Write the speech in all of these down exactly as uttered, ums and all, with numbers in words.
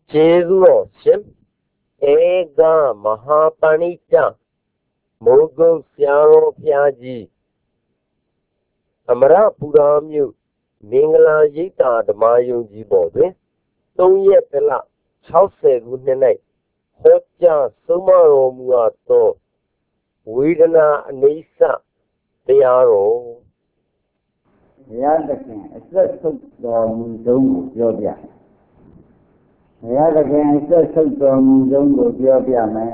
Jesu Sim Ega Mahapanita Mogo Siaro Piaji Amara Puramyu Mingala Yita the Mayu Jibobe Don't yet Pela House good night Hoja Sumaro Muato Widana Nisa Tiaro ဘုရားသခင်အသက်ဆုပ်တော်မူဆုံးကိုပြောပြဘုရားသခင်အသက်ဆုပ်တော်မူဆုံးကိုပြောပြမယ်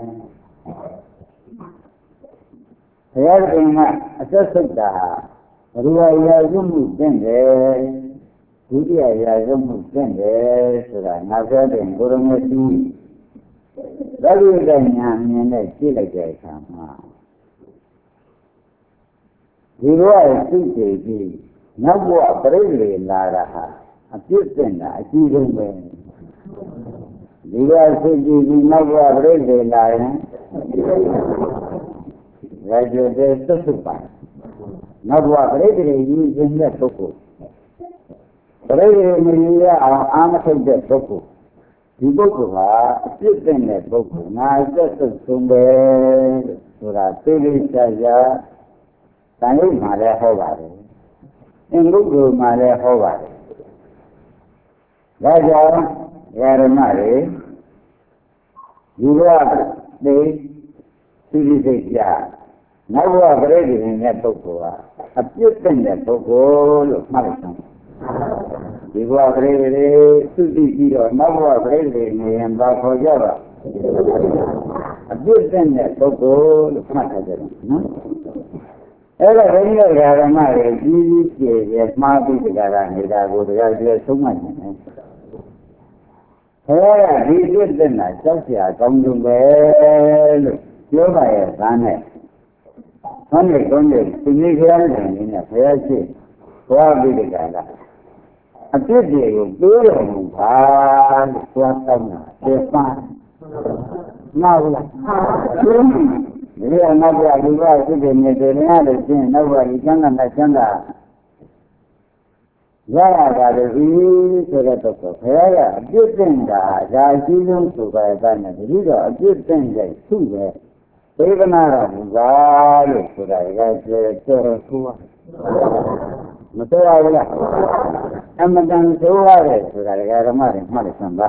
ဘုရားသခင်ကအသက်ဆုပ်တာဘုရားရာဇမှုတင့်တယ်ဒုတိယရာဇမှုတင့်တယ်ဆိုတာငါပြောတဲ့ကိုရမစီသတိကညာအမြင်နဲ့ကြည့်လိုက်တဲ့အခါမှာဒီလိုအသိစိတ်ကြီးနောက်ဘဝပြိလေလာတာဟာအပြစ်တင်တာအကြီးဆုံးပဲဒီကစိတ်ကြီးဒီနောက်ဘဝပြိလေလာရင်ရာဇဝတဲ့သစ္စုပါနောက်ဘဝပြိလေကြီးခြင်းတဲ့ပုဂ္ဂိုလ်ပြိလေမရအောင်အာမထုတ်တဲ့ပုဂ္ဂိုလ်ဒီပုဂ္ဂိုလ်ဟာအပြစ်တင်တဲ့ပုဂ္ဂိုလ်ငါအသက်ဆုံးပဲဆိုတာသိလိချာချာတန်ရုပ်မှာလည်းဟောပါတယ်အင်္ဂုတ္တမှာလည်းဟောပါတယ်ဒါကြောင့်ဓမ္မတွေဒီဘဝသိသိစိတ်ကြနောက်ဘဝပြိတ္တိနဲ့ပုဂ္ဂိုလ်ဟာအပြစ်တင်တဲ့ပုဂ္ဂိုလ်လို့မှတ်လိုက်သမ်းဒီဘဝပြိတ္တိသုတိပြီးတော့နောက်ဘဝပြိတ္တိနေရင်ဘာခေါ်ကြပါအပြစ်တင်တဲ့ပုဂ္ဂိုလ်လို့မှတ်ထားကြတယ်နော်အဲ့ဒါဘုရားဓမ္မတွေကြီးကြီးကျယ်ကျယ်မှားပြီးကြတာနေတာကိုတရားကျယ်ဆုံးမှတ်နေတယ်။ဘုရားကဒီပြည့်တဲ့နာကြောက်စရာကောင်းဆုံးပဲလို့ပြောပါရဲ့ဒါနဲ့ဆန်းနေကောင်းတဲ့ဒီနေ့ခရားတဲ့နေနဲ့ဘုရားရှိသွားပြီးကြတာအပြစ်တွေကိုပြောတော်မူပါလို့သွားတောင်းတာသေပါနားဘူးလားဒီလိုနောက်ပြလူကစိတ်တွေနေတယ်များလို့ရှင်းနောက်ပါဒီကျမ်းစာနဲ့ကျမ်းစာရရတာလေဒီဆိုတဲ့တော့ဘုရားကအပြစ်တင်တာဒါအကြီးဆုံးဆိုပါတဲ့နဲ့ဒီတော့အပြစ်တင်တဲ့သူ့ပဲသေဒနာတော်မူပါလို့ဆိုတာကကျေကျေဆိုးမတော်ဘူးလားအမှန်တန်ဆိုးရတယ်ဆိုတာကဓမ္မတွေမှတ်လိုက်စမ်းပါ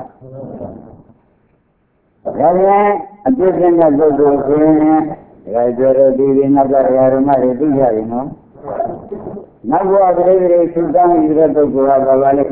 ဒါပြန်အပြစ်တင်တဲ့ပုဂ္ဂိုလ်ဆိုရင်ဒါကြောင့်ဒီဒီနောက်ကဓမ္မတွေသိကြပြီနော်နောက်ဘဝပြိတ္တိသုတံဤတဲ့ပုဂ္ဂိုလ်ကဘာပါလဲ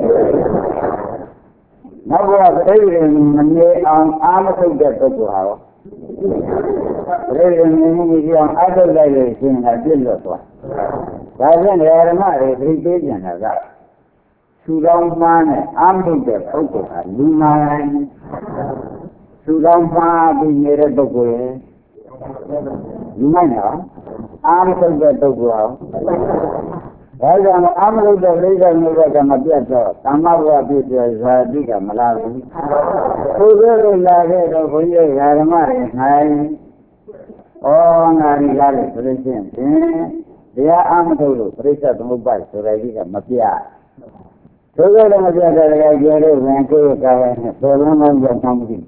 နောက်ဘဝပြိတ္တိမနေအောင်အာမထုတ်တဲ့ပုဂ္ဂိုလ်ဟာပြိတ္တိမနေကြအောင်အထုတ်လိုက်လို့ရှိရင်အပြစ်လွတ်သွားဒါဖြင့်ဓမ္မတွေသိသေးကြတာကသုတောင်းမှန်းနဲ့အာမထုတ်တဲ့ပုဂ္ဂိုလ်ဟာလူမိုင်းသုတောင်းမှန်းပြီးနေတဲ့ပုဂ္ဂိုလ်ရဲ့ဒီမိုင်းနော်အာမထုတ်တဲ့ပုဂ္ဂိုလ်အောင်ဒါကြောင့်အာမထုတ်တဲ့ပြိဿမျိုးကမပြတ်တော့သမ္မဘဝပြည့်တဲ့ဇာတိကမလာဘူးသူတို့လာခဲ့တော့ဘုန်းကြီးဓမ္မတွေနိုင်ဩငါဒီလာလို့ဆိုလို့ရှိရင်တရားအာမထုတ်လို့ပြိဿသမုပ္ပါဒ်ဆိုတဲ့ကြီးကမပြတ်သူတို့လည်းမပြတ်တဲ့ကြဲလို့ဝင်ကိုယ်ကလည်းဘယ်လိုမှမကြောက်မှမသိ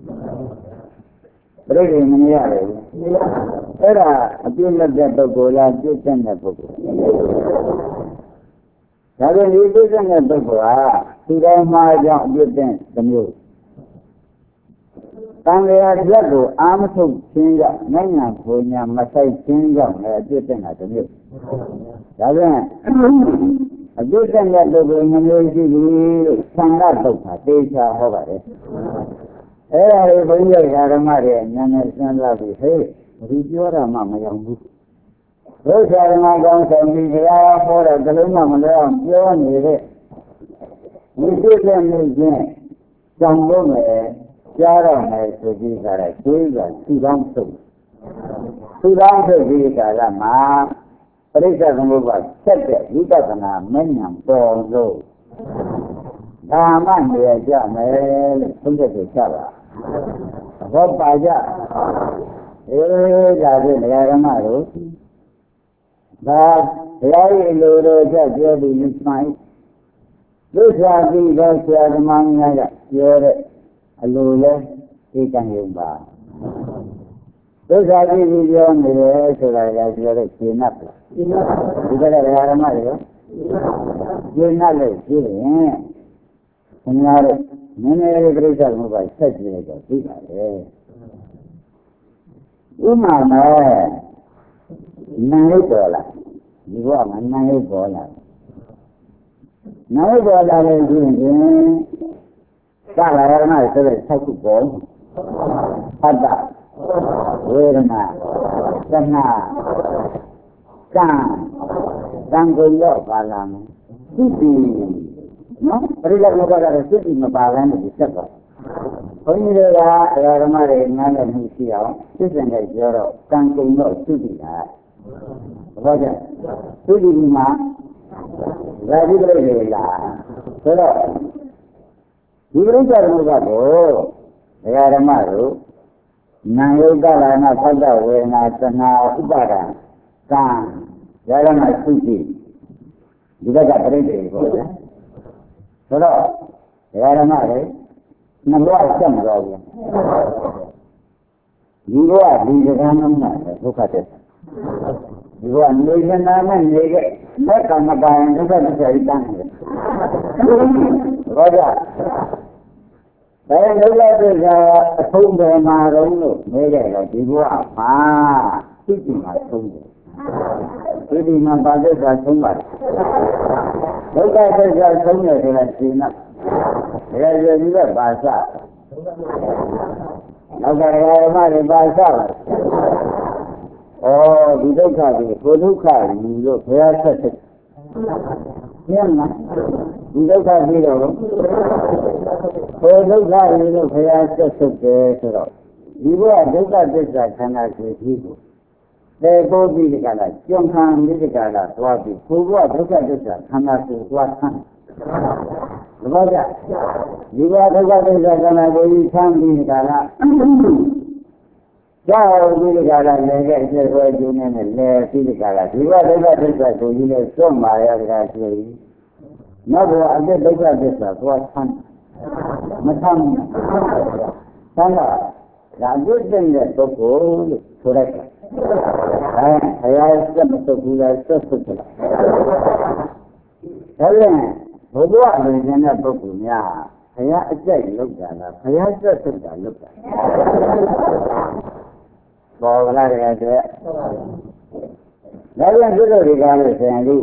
ပြိတ္တိမနေရတယ်အဲ့ဒါအပြည့်လက်တဲ့ပုဂ္ဂိုလ်လားပြည့်တဲ့ပုဂ္ဂိုလ်ဒါပေမဲ့ဒီပြည့်တဲ့ပုဂ္ဂိုလ်ဟာသူတော်မှာအကြောင်းအပြည့်တဲ့မျိုးတန်လျာလက်ကိုအာမထုတ်ခြင်းကြောင့်နိုင်ငံဘုံညာမဆိုင်ခြင်းကြောင့်လည်းအပြည့်တဲ့တာမျိုးဒါပေမဲ့အပြည့်တဲ့ပုဂ္ဂိုလ်မျိုးရှိပြီလို့သံဃာတုတ်တာသေချာဟောပါတယ်အဲ့ဒါတွေဘုန်းကြီးဓမ္မတွေဉာဏ်နဲ့စဉ်းစားပြီးဟဲ့ဒီပြောတာမှမရောက်ဘူးဘုရားဓမ္မကောင်းဆောင်ပြီးတရားဟောတဲ့ကလေးမှမလဲအောင်ပြောနေတဲ့ဒီပြည့်တဲ့နေချင်းကြောင့်လို့မယ်ကြားတော့မယ်ဆိုပြီးကြတဲ့သွေးကသူတောင်းထုတ်သူတောင်းထုတ်ပြီးကြတာမှာပရိစ္ဆေသမုပ္ပါဆက်တဲ့ဝိပဿနာမဉ္ဇဉ်ပေါ်လို့ဒါမှနေရကြမယ်လို့သုံးချက်ကိုချပါဘောပါကြအေးဒါဖြင့်ဓမ္မတို့ဒါတရားရည်လိုတော့ကြပြောပြီးမှိုင်းလူစားပြီးတော့ဆရာဓမ္မများကပြောတဲ့အလိုလဲသိကံရုံပါဒုက္ခကြီးကြီးပြောနေတယ်ဆိုတာကပြောတဲ့ရှင်း납ရှင်း납ဒီကလည်းဓမ္မတွေရောရှင်း납လို့ရှင်းရင်ခင်ဗျားတို့နည်းနည်းလေးပြိဿမှုပါဆက်ကြည့်လိုက်တော့သိပါလေဥမာမဲ့နာယုတ်ပေါ်လာဒီဘဝမှာနာယုတ်ပေါ်လာနာယုတ်ပေါ်လာလို့ရှိရင်သာလာရဏဆိုတဲ့ဆက်ခုပေါ်ဖတ်တာဝေဒနာသနာကံသံဃာရောပါလာမယ်သိပြီနော်ပရိလက်မပါတာသိပြီမပါဘူးလို့ဆက်ပါဘုန်းကြီးတွေကဓမ္မတွေနားလည်မှုရှိအောင်သိစင်တဲ့ပြောတော့ကံကုန်တော့သိပြီလားဘာကြောင့်သိပြီမှာဇာတိပရိသေလားဆိုတော့ဒီပရိစ္ဆေသမုပ္ပါကိုဓမ္မတို့နာယုတ်ကလာနာဖတ်တဝေနာသနာဥပါဒံကံရဟနာသုတိဒီဘက်ကပရိသေကိုဆိုတော့ဓမ္မတွေနှလုံးဆက်မတော်ဘူးဒီဘဝဒီကံမှမဟုတ်ဒုက္ခတဲ့ဒီဘဝနေနေတာနဲ့နေခဲ့ဘက်ကမပိုင်ဒုက္ခသစ္စာကြီးတန်းတယ်ဘာကြောင့်ဘယ်လိုလဲဆိုတော့အဆုံးပဲမှာတော့လို့နေခဲ့တော့ဒီဘဝမှာသိတိမှာဆုံးတယ်သိတိမှာပါဒစ္စာဆုံးပါတယ်ဒုက္ခသစ္စာဆုံးတယ်ဆိုတာရှင်း납ဒါကြည့်ပြီးတော့ပါစနောက်ကဓမ္မတွေပါစပါဩဒီဒုက္ခကြီးကိုဒုက္ခကြီးလို့ဘုရားဆက်ဆက်ညံ့လားဒီဒုက္ခကြီးတော့ကိုဒုက္ခကြီးလို့ဘုရားဆက်ဆက်တယ်ဆိုတော့ဒီဘဝဒုက္ခသစ္စာခန္ဓာကိုယ်ကြီးကိုသေကိုပြီးဒီကလာကျွမ်းခံပြီးဒီကလာသွားပြီးကိုဘဝဒုက္ခသစ္စာခန္ဓာကိုယ်သွားခံဘာကြဒီဘဒုက္ခသစ္စာခန္ဓာကိုယ်ကြီးဆန်းပြီးဒီကလာကြောက်ပြီးဒီကလာလည်းခဲ့ကျေဆွဲကျင်းနေလဲပြီးဒီကလာဒီဘဒုက္ခသစ္စာကိုယ်ကြီးနဲ့စွန့်မာရတာဆိုရင်နောက်တော့အသက်ဒုက္ခသစ္စာသွားဆန်းမဆန်းဆန်းတော့ဒါအကျင့်တဲ့ပုဂ္ဂိုလ်လို့ဆိုလိုက်တာအဲဘုရားစက်မတုတ်ဘူးလားဆက်ဆုတ်တယ်ဒါလည်းဘုရားအမြင်နဲ့ပုဂ္ဂိုလ်များဘုရားအကျင့်လောက်တာလားဘုရားဆက်ဆုတ်တာလောက်တာဘောကလာတဲ့အတွက်ဒါပြန်ပြုလို့ဒီကားလို့ဆိုရင်လူ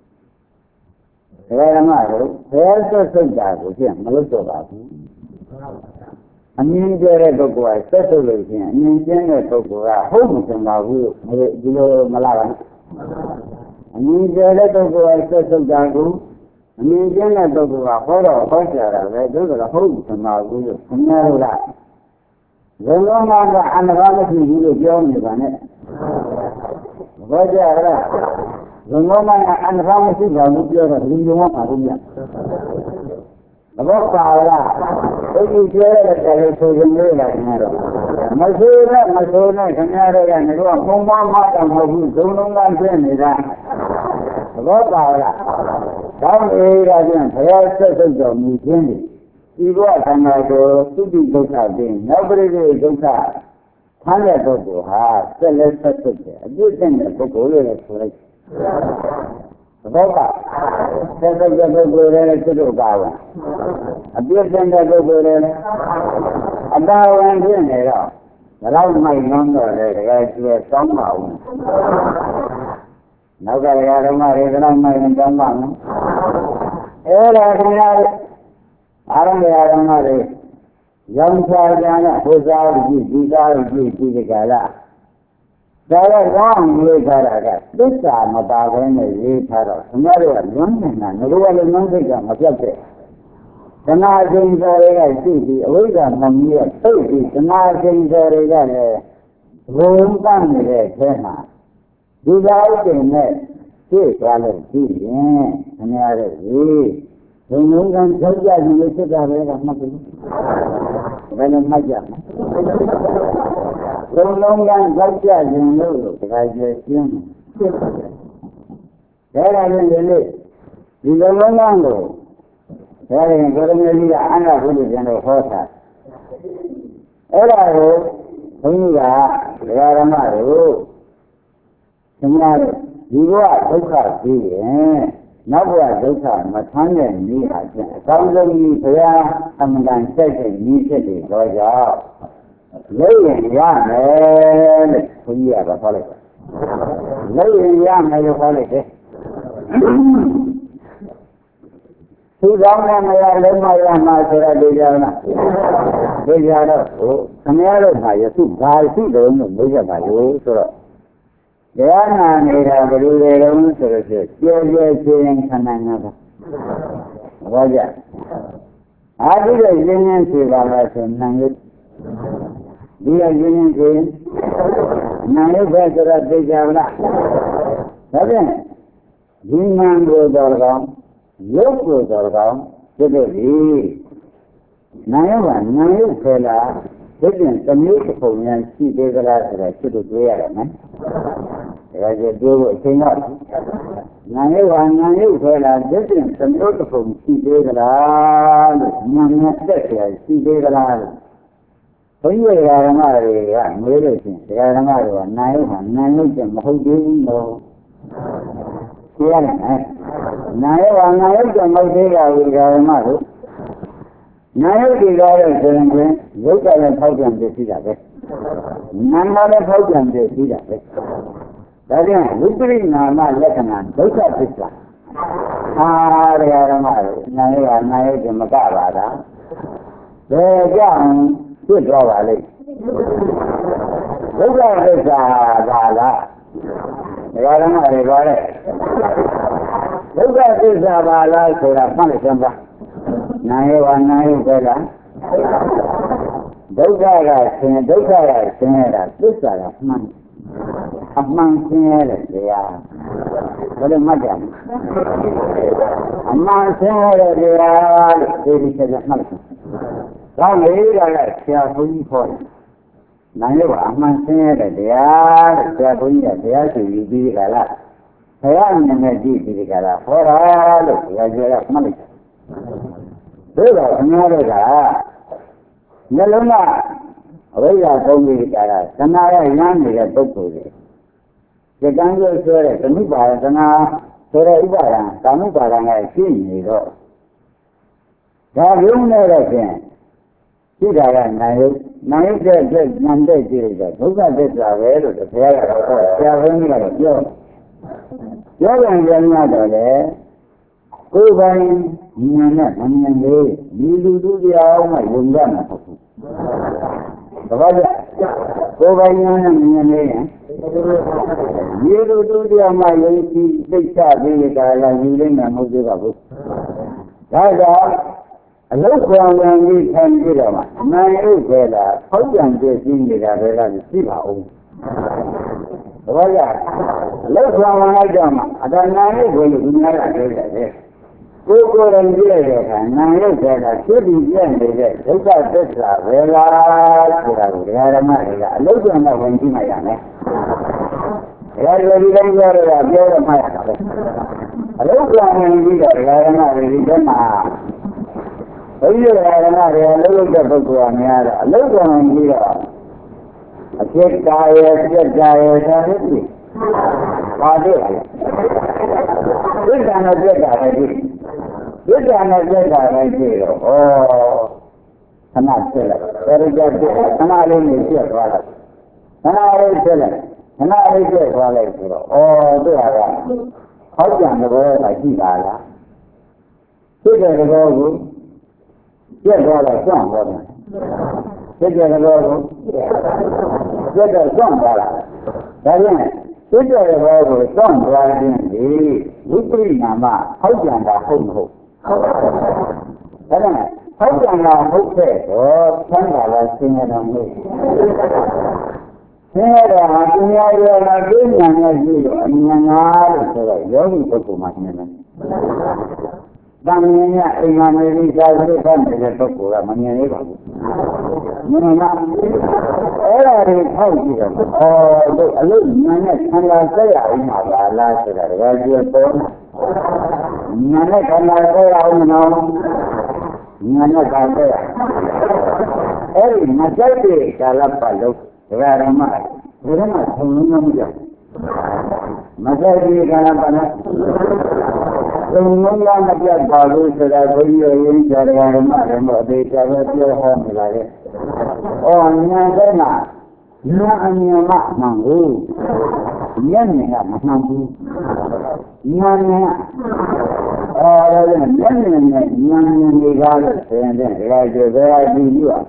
ဓမ္မတို့ဘုရားဆက်ဆုတ်တာကိုပြန်မလုပ်တော့ပါဘူးအမြင်ကျတဲ့ပုဂ္ဂိုလ်ကဆက်ဆုပ်လို့ရှိရင်အမြင်ကျတဲ့ပုဂ္ဂိုလ်ကဟုတ်မစင်ပါဘူးဒီလိုမလားပါအမြင်ကျတဲ့ပုဂ္ဂိုလ်ကဆက်ဆုပ်တာကိုအမြင်ကျတဲ့ပုဂ္ဂိုလ်ကဟောတော့ဟောကြတာပဲတို့ကဟုတ်မစင်ပါဘူးလို့ခင်ဗျားတို့ကဇုံလုံးကအန္တရာယ်မရှိဘူးလို့ပြောနေတာနဲ့ဟောကြရတာဇုံလုံးကအန္တရာယ်မရှိပါဘူးပြောတော့ဒီလိုမှမဟုတ်ဘူးသဘောပါလားဘုရားပြောတဲ့တယ်ဆိုရင်လည်းလာနေတော့မဆိုးနဲ့မဆိုးနဲ့ခင်ဗျားတို့ကငါတို့ကပုံမှန်မှတော့မဟုတ်ဘူးဒုံလုံးကဖြစ်နေတာသဘောပါလားကောင်းအေးကပြန်ဘုရားဆက်ဆုပ်တော်မူခြင်းဒီဘဝခန္ဓာကိုသုတိဒုက္ခပြင်နောက်ပရိသေဒုက္ခဖမ်းတဲ့ပုဂ္ဂိုလ်ဟာဆက်လက်ဆက်ဆုပ်တယ်အပြည့်တဲ့ပုဂ္ဂိုလ်လို့လည်းဆိုလိုက်သဘောကသက်သက်တဲ့ပုဂ္ဂိုလ်ရဲ့စိတ်တို့ပါဝင်အပြည့်တဲ့ပုဂ္ဂိုလ်ရဲ့အတာဝန်ဖြစ်နေတော့ဘယ်တော့မှမနှောတော့လေတကယ်ကျွဲကောင်းပါဘူးနောက်ကရာဓမ္မတွေဘယ်တော့မှမကောင်းပါဘူးအဲ့ဒါခင်ဗျားအာရမရာဓမ္မတွေရောင်ချာကြတဲ့ဘုရားကြည့်ဒီသားကြည့်ဒီကလာဒါတော့ဝမ်းလေးထားတာကသစ္စာမပါဘဲနဲ့ရေးထားတော့ခင်ဗျားတို့ကလွန်းနေတာငါတို့ကလည်းလွန်းစိတ်ကမပြတ်တဲ့သနာချင်းစော်တွေကရှိပြီးအဝိဇ္ဇာမမြဲသုတ်ပြီးသနာချင်းစော်တွေကလည်းဘုံတတ်နေတဲ့အထဲမှာဒီသားဥပ္ပင်နဲ့တွေ့သွားလို့ကြည့်ရင်ခင်ဗျားတို့ရေးဘုံလုံးကကြောက်ကြရင်လည်းစစ်တာပဲကမှတ်ဘူးဘယ်လိုမှတ်ကြမလဲဘုံလုံးကကြောက်ကြရင်လို့တခါကျရှင်းတယ်ဒါရရင်လေဒီဘုံလုံးကိုဒါရင်ကိုရမေကြီးကအန္တဘုရားကျန်တော့ဟောတာအဲ့ဒါကိုဘုန်းကြီးကဒကာရမတို့ခင်ဗျားဒီဘဝဒုက္ခပြီးရင်နောက်ဘဝဒုက္ခမဆန်းတဲ့နည်းအားဖြင့်အကောင်းဆုံးကြီးဘုရားအမှန်တန်စိတ်တဲ့နည်းဖြစ်တဲ့တော့ကြောင့်လို့ရင်ရမယ်လို့ဘုန်းကြီးကပြောလိုက်တယ်လို့ရင်ရမယ်လို့ပြောလိုက်တယ်သူကောင်းတဲ့မရလုံးမရမှာဆိုတော့ဒီကြောင်လားဒီကြောင်တော့ဟိုခင်ဗျားတို့ဟာယသုဘာရှိတယ်လို့မေးကြပါလို့ဆိုတော့တရားနာနေတာဘယ်လိုလဲတော့ဆိုတော့ကျေကျေချင်းခဏနာတာဘာကြအားဒီရဲ့ရင်းရင်းဖြေပါလားဆိုနံရုပ်ဒီရဲ့ရင်းရင်းဖြေနံရုပ်ပဲဆိုတော့သိကြပါလားဒါဖြင့်ဒီနံကိုတော်ကောင်းရုပ်ကိုတော်ကောင်းဖြစ်တဲ့ဒီနံရုပ်ကနံရုပ်ခဲလားဒီပြင်သမျိုးတစ်ပုံများရှိသေးသလားဆိုတော့ဖြစ်လို့တွေးရတယ်နော်ဒါကြည့်တွေးဖို့အချိန်တော့နာယုတ်ဟာနာယုတ်ခဲလားဒီပြင်သမျိုးတစ်ပုံရှိသေးသလားလို့နာမည်တက်ကြရှိသေးသလားလို့ဘုန်းကြီးဓမ္မတွေကမေးလို့ရှိရင်ဓမ္မတွေကနာယုတ်ဟာနာယုတ်ကျမဟုတ်သေးဘူးလို့ပြောရတယ်နော်နာယုတ်ဟာနာယုတ်ကျမဟုတ်သေးတာကိုဓမ္မတို့နာယုတ်ဒီကားတဲ့ဆိုရင်ကရုပ်ကလည်းဖောက်ပြန်ပြရှိတာပဲနာမလည်းဖောက်ပြန်ပြရှိတာပဲဒါကြောင့်ဝိပရိနာမလက္ခဏာဒုက္ခသစ္စာအာရဓမ္မတို့နာယုတ်ဟာနာယုတ်ကျမကပါလားဘယ်ကြောင့်ပြစ်သွားပါလိမ့်ဒုက္ခသစ္စာပါလားဒကာဓမ္မတွေပြောတဲ့ဒုက္ခသစ္စာပါလားဆိုတာမှတ်လိုက်စမ်းပါနာယဝနာယပဲလားဒုက္ခကဆင်းဒုက္ခကဆင်းရတာသစ္စာကမှန်အမှန်ဆင်းရတဲ့တရားဘယ်လိုမှတ်ကြလဲအမှန်ဆင်းရတဲ့တရားလို့ဒီလိုချက်မှတ်တယ်။ဒါလေးကလည်းဆရာဘုန်းကြီးခေါ်တယ်။နာယကအမှန်ဆင်းရတဲ့တရားလို့ဆရာဘုန်းကြီးကတရားရှိပြီးကြလားဘုရားအမြင်နဲ့ကြည့်ပြီးကြလားဟောတာလို့ဘုရားပြောရမှတ်လိုက်တယ်။ဒါတော့ခင်ဗျားတို့ကနှလုံးကအဝိဇ္ဇာသုံးပြီးကြတာသနာရရမ်းနေတဲ့ပုဂ္ဂိုလ်တွေဒီကံကျိုးဆိုတဲ့သမှုပါဒနာဆိုတဲ့ဥပါဒံကာမှုပါဒံကရှိနေတော့ဒါရုံးနေတဲ့ဖြင့်ရှိတာကနာယုတ်နာယုတ်တဲ့အတွက်ဉာဏ်တဲ့ကြည့်လိုက်တော့ဒုက္ခသစ္စာပဲလို့ဘုရားကတော့ဆရာဘုန်းကြီးကတော့ပြောပြောပြန်ပြန်ရတော့လေကိုယ်ပိုင်ဉာဏ်နဲ့မမြင်လေဒီလူသူတရားမှယုံရမှာမဟုတ်ဘူး။ဘာလို့ကိုယ်ပိုင်ဉာဏ်နဲ့မြင်လေရင်ဒီလူသူတရားမှယုံကြည်သိချပြီးကြတာယူလိမ့်မှာမဟုတ်သေးပါဘူး။ဒါကြောင့်အလုတ်ကောင်ဝင်ပြီးထိုင်ပြီးတော့မှနာယုတ်ပဲလားဖောက်ပြန်ပြည့်စည်နေတာပဲလားသိပါဦး။ဘာလို့အလုတ်ကောင်ဝင်လိုက်တော့မှအတဏှာယုတ်ကိုလူများကပြောတယ်လေကိုယ်ကိုယ်တိုင်ကြည့်လိုက်တဲ့အခါနာယုတ်တဲ့ကသိပြီးပြည့်နေတဲ့ဒုက္ခသစ္စာပဲလားဆိုတာကိုဓမ္မတွေကအလုတ်ကောင်ကဝင်ကြည့်မှရမယ်။ဒါကြဒီလိုပြောရတာပြောရမှရတာပဲ။အလုတ်ကောင်ဝင်ပြီးတော့ဓမ္မတွေဒီကမှာဘုရားဓမ္မတွေအလုတ်တဲ့ပုဂ္ဂိုလ်ကများတော့အလုတ်ကောင်ဝင်ပြီးတော့အဖြစ်ကာယပြက်ကာယသာဖြစ်ပြီ။ပါတဲ့လေ။ဒီကံနဲ့ပြက်တာပဲဒီဒီကံနဲ့ပြက်တာပဲကြည့်တော့ဩခဏဖြစ်လိုက်အဲဒီကြပြက်ခဏလေးနေပြက်သွားလိုက်ခဏလေးဖြစ်လိုက်ခဏလေးပြက်သွားလိုက်ဆိုတော့ဩတို့ဟာကဟောက်ကြံတဲ့ဘောကရှိပါလားဖြစ်တဲ့ဘောကိုပြက်သွားတော့စွန့်သွားတယ်ဖြစ်တဲ့ဘောကိုပြက်တော့စွန့်သွားတာဒါဖြင့်ဖြစ်တဲ့ဘောကိုစွန့်သွားခြင်းဒီဝိပရိနာမဟောက်ကြံတာဟုတ်မဟုတ်ဟုတ်ပါဘူး။ဒါနဲ့ဟောက်ကြံတာဟုတ်တဲ့တော့ဆန်းတာလားဆင်းရဲတော်မူ။ဆင်းရဲတော်ဟာသူများရောလာသိဉာဏ်နဲ့ရှိတော့အမြင်ငါလို့ဆိုတော့ယောဂီပုဂ္ဂိုလ်မှရှင်းတယ်။တန်မြင်ရအိမ်မှာနေပြီးသာသနာ့ဖတ်နေတဲ့ပုဂ္ဂိုလ်ကမမြင်သေးပါဘူး။မြင်လား။အဲ့ဒါတွေထောက်ကြည့်တော့အော်တို့အလို့ဉာဏ်နဲ့ဆန္ဒဆက်ရအောင်ပါလားဆိုတာတကယ်ကြီးပေါ်ဉာဏ်နဲ့ခန္ဓာကိုယ်အောင်မနော်ဉာဏ်နဲ့ခန္ဓာအဲ့အဲဒီမဆိုင်တဲ့ကာလပတ်လုံးဒကာရမဘယ်တော့မှဆုံးလုံးမကြောက်မဆိုင်တဲ့ကာလပတ်လုံးဆုံးလုံးမပြတ်ပါဘူးဆိုတာကိုရင်းကြဒကာရမလည်းမအသေးချာပဲပြောဟောနေပါလေ။အော်ညာတဲ့မှာညာအမြင်မှမှန်ဘူးညနေကမမှန်ဘူးညာနေအော်လည်းညနေနဲ့ညာနေတွေကလည်းဆင်းတဲ့ဒကာကျော်ဘယ်အကြည့်လို့ဉာဏ်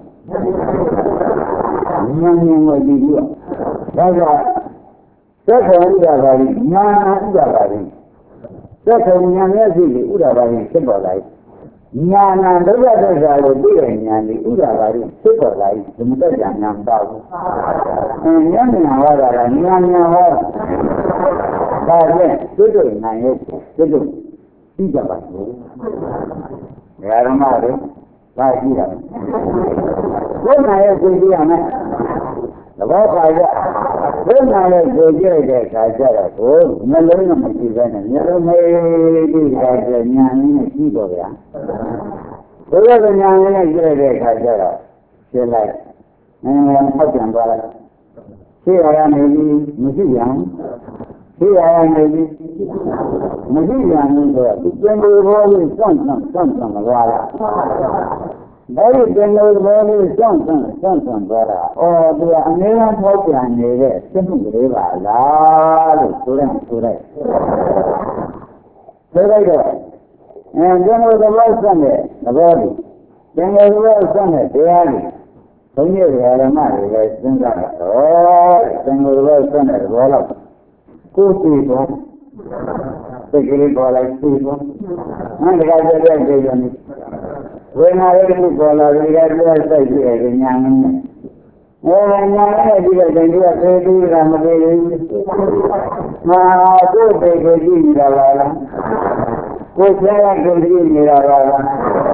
ဉာဏ်ကိုကြည့်လို့ဒါကသက်ဆောင်ဥဒ္ဒါပါဠိဉာဏ်ဥဒ္ဒါပါဠိသက်ဆောင်ဉာဏ်ရဲ့ရှိပြီးဥဒ္ဒါပါဠိဖြစ်ပေါ်လာဉာဏ်ဒုက္ခသစ္စာကိုသိတဲ့ဉာဏ်ဒီဥဒ္ဒါပါဠိဖြစ်ပေါ်လာဒီမတတ်ဉာဏ်မပေါ့ဘူးအင်းဉာဏ်ဉာဏ်ဟောတာကဉာဏ်ဉာဏ်ဟောဒါနဲ့ကျွတ်ကျွတ်ဉာဏ်ရဲ့ကျွတ်ကျွတ်သိကြပါဘူးဓမ္မတွေဒါကြည့်တာဘုရားရဲ့ကိုကြည့်ရမယ်သဘောပါကြဘုရားရဲ့ကိုကြည့်တဲ့အခါကျတော့ကိုနှလုံးနဲ့မရှိဘဲနဲ့နှလုံးမေးပြီးတာကျညာနဲ့ကြည့်တော့ဗျာဘုရားကညာနဲ့ကြည့်တဲ့အခါကျတော့ရှင်းလိုက်အင်းဟောက်ပြန်သွားလိုက်ရှင်းရနေပြီမရှိပြန်ရှင်းရနေပြီမရှိပြန်လို့ဆိုတော့ဒီကျန်တဲ့ဘောကိုစောင့်စောင့်စောင့်စောင့်သွားတာဒါရီကျန်တဲ့ဘောကိုစောင့်စောင့်စောင့်စောင့်သွားတာအော်ဒီအနည်းငယ်ဖောက်ပြန်နေတဲ့စိတ်မှုကလေးပါလားလို့ဆိုတယ်ဆိုတယ်ဆိုလိုက်တော့အဲကျန်တဲ့ဘောဆက်တဲ့သဘောဒီကျန်တဲ့ဘောဆက်တဲ့တရားဒီဘုန်းကြီးဓမ္မတွေလည်းစဉ်းစားတော့ကျန်တဲ့ဘောဆက်တဲ့ဘောလောက်ကိုယ်စီတော့တကယ်ပေါ်လိုက်စီတော့ငါတကယ်ကြည့်ရကြတယ်ဝိညာဉ်ရဲ့ဒီပေါ်လာဒီကပြတ်စိုက်ကြည့်ရညာနဲ့အဲညာနဲ့ဒီကတည်းကသေသူကမသေးဘူးမာကိုယ်တကယ်ကြည့်နေတာပါလားကိုယ်ဆရာကကြည့်နေတာပါလား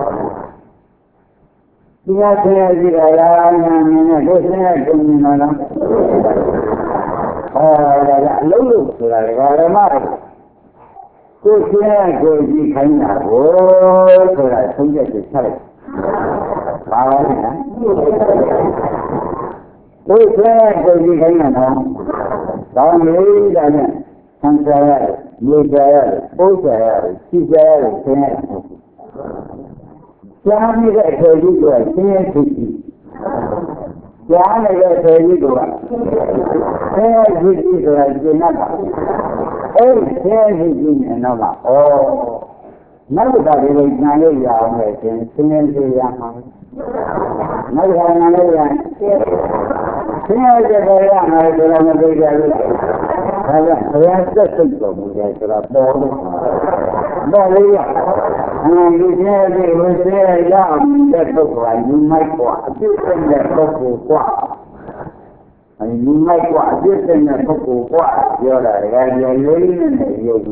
ဒီကဆရာကြည့်တာလားညာနဲ့ကိုယ်ဆရာကြည့်နေတာလားဟောဒါကအလုံးလို့ဆိုတာဓမ္မကိုယ်ဆရာကိုကြည့်ခိုင်းတာကိုဆိုတာသုံးချက်ချက်ဆက်လိုက်ပါပါနဲ့ကိုယ်ဆရာကိုကြည့်ခိုင်းတာတော့ကောင်းလေးတာနဲ့ဆန်းစားရတယ်မြေကြရတယ်ပိုးကြရတယ်စီကြရတယ်ဆင်းရတယ်ကြားနေတဲ့အခြေကြီးကဆင်းရဲဖြစ်ပြီးကြားနေတဲ့အခြေကြီးကဆင်းရဲဖြစ်ပြီးဆိုတာကျင့်တတ်တာအဲ့ဒီဆင်းရဲဖြစ်ပြီးနေတော့ကဩနောက်တစ်ခါဒီလိုညာလို့ရအောင်လေဆင်းရဲဖြစ်ရမှာနောက်တစ်ခါညာလို့ရဆင်းရဲတဲ့ဘယ်ရမှာလဲဆိုတော့မသိကြဘူးဒါကဘုရားသက်စိတ်တော်မူတယ်ဆိုတော့ပေါ်လို့ပေါ်လေးရအဲဒီဆင်းရဲတဲ့ဝိသေရရအောင်တဲ့ပုဂ္ဂိုလ်ကယူမိုက်กว่าအပြည့်စုံတဲ့ပုဂ္ဂိုလ်กว่าအဲဒီယူမိုက်กว่าအပြည့်စုံတဲ့ပုဂ္ဂိုလ်กว่าပြောတာတကယ်ရလေးနဲ့ရုပ်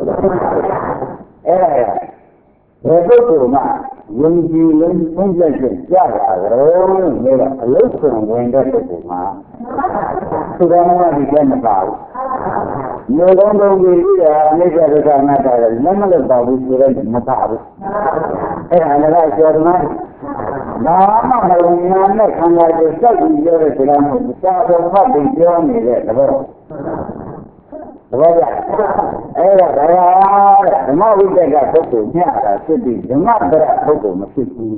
အဲ့ဒါဘယ်ပုဂ္ဂိုလ်မှယုံကြည်လုံးသုံးချက်ချက်ကြားလာတော့လေအလုဆုံးဝင်တဲ့ပုဂ္ဂိုလ်မှာသူတော်မှာဒီကဲမပါဘူးမျိုးလုံးလုံးကြီးရအနိစ္စဒုက္ခအနတ္တလည်းလက်မလွတ်ပါဘူးဆိုတော့မပါဘူးအဲ့ဒါလည်းကျော်တယ်ဘာမှမလုံညာနဲ့ခန္ဓာကိုစက်ပြီးပြောတဲ့စကားမျိုးစာတော်မှပြင်ပြောနေတဲ့သဘောသဘောကျအဲ့ဒါတရားဓမ္မဝိတ္တကပုဂ္ဂိုလ်ညတာဖြစ်ပြီးဓမ္မပရပုဂ္ဂိုလ်မဖြစ်ဘူး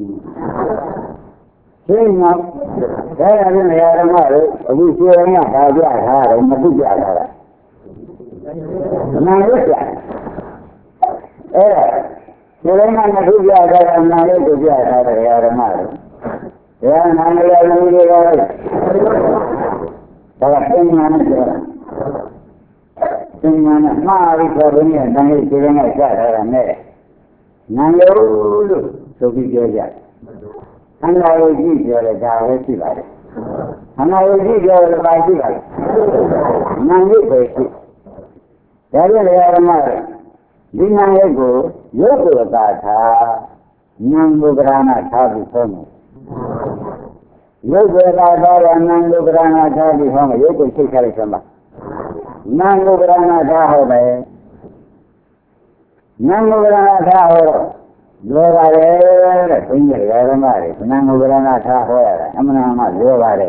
ဒီမှာဒါရတဲ့နေရာဓမ္မတွေအခုဆွေးရတာပြထားတယ်မသိကြတာနာရုပ်ပြအဲ့ဒါဒီလိုမှမသိကြတာနာရုပ်ကိုပြထားတယ်ဓမ္မတွေဒါနာရရလူတွေကဒါကသိဉာဏ်နဲ့ပြောတာသိဉာဏ်နဲ့မှားပြီးဆိုရင်တန်လေးဒီလိုနဲ့ကြားထားတာနဲ့နာရုပ်လို့ဆိုပြီးပြောကြခန္ဓာကိုကြည့်ပြောတယ်ဒါပဲရှိပါတယ်ခန္ဓာကိုကြည့်ပြောတယ်ဘာရှိပါလဲနာရုပ်ပဲရှိဒါကြတဲ့ဓမ္မဒီနာရုပ်ကိုရုပ်ကိုသာထားဉာဏ်ကိုကရဏထားပြီးဆုံးတယ်ရုပ်ကိုသာထားရနာကိုကရဏထားပြီးဆုံးတယ်ရုပ်ကိုသိချလိုက်စမ်းပါနာကိုကရဏထားဟုတ်တယ်နာကိုကရဏထားဟုတ်လွယ်ပါတယ်တဲ့ဘုန်းကြီးဓမ္မတွေခဏငုပရဏထားဟောရတာအမှန်မှလွယ်ပါတယ်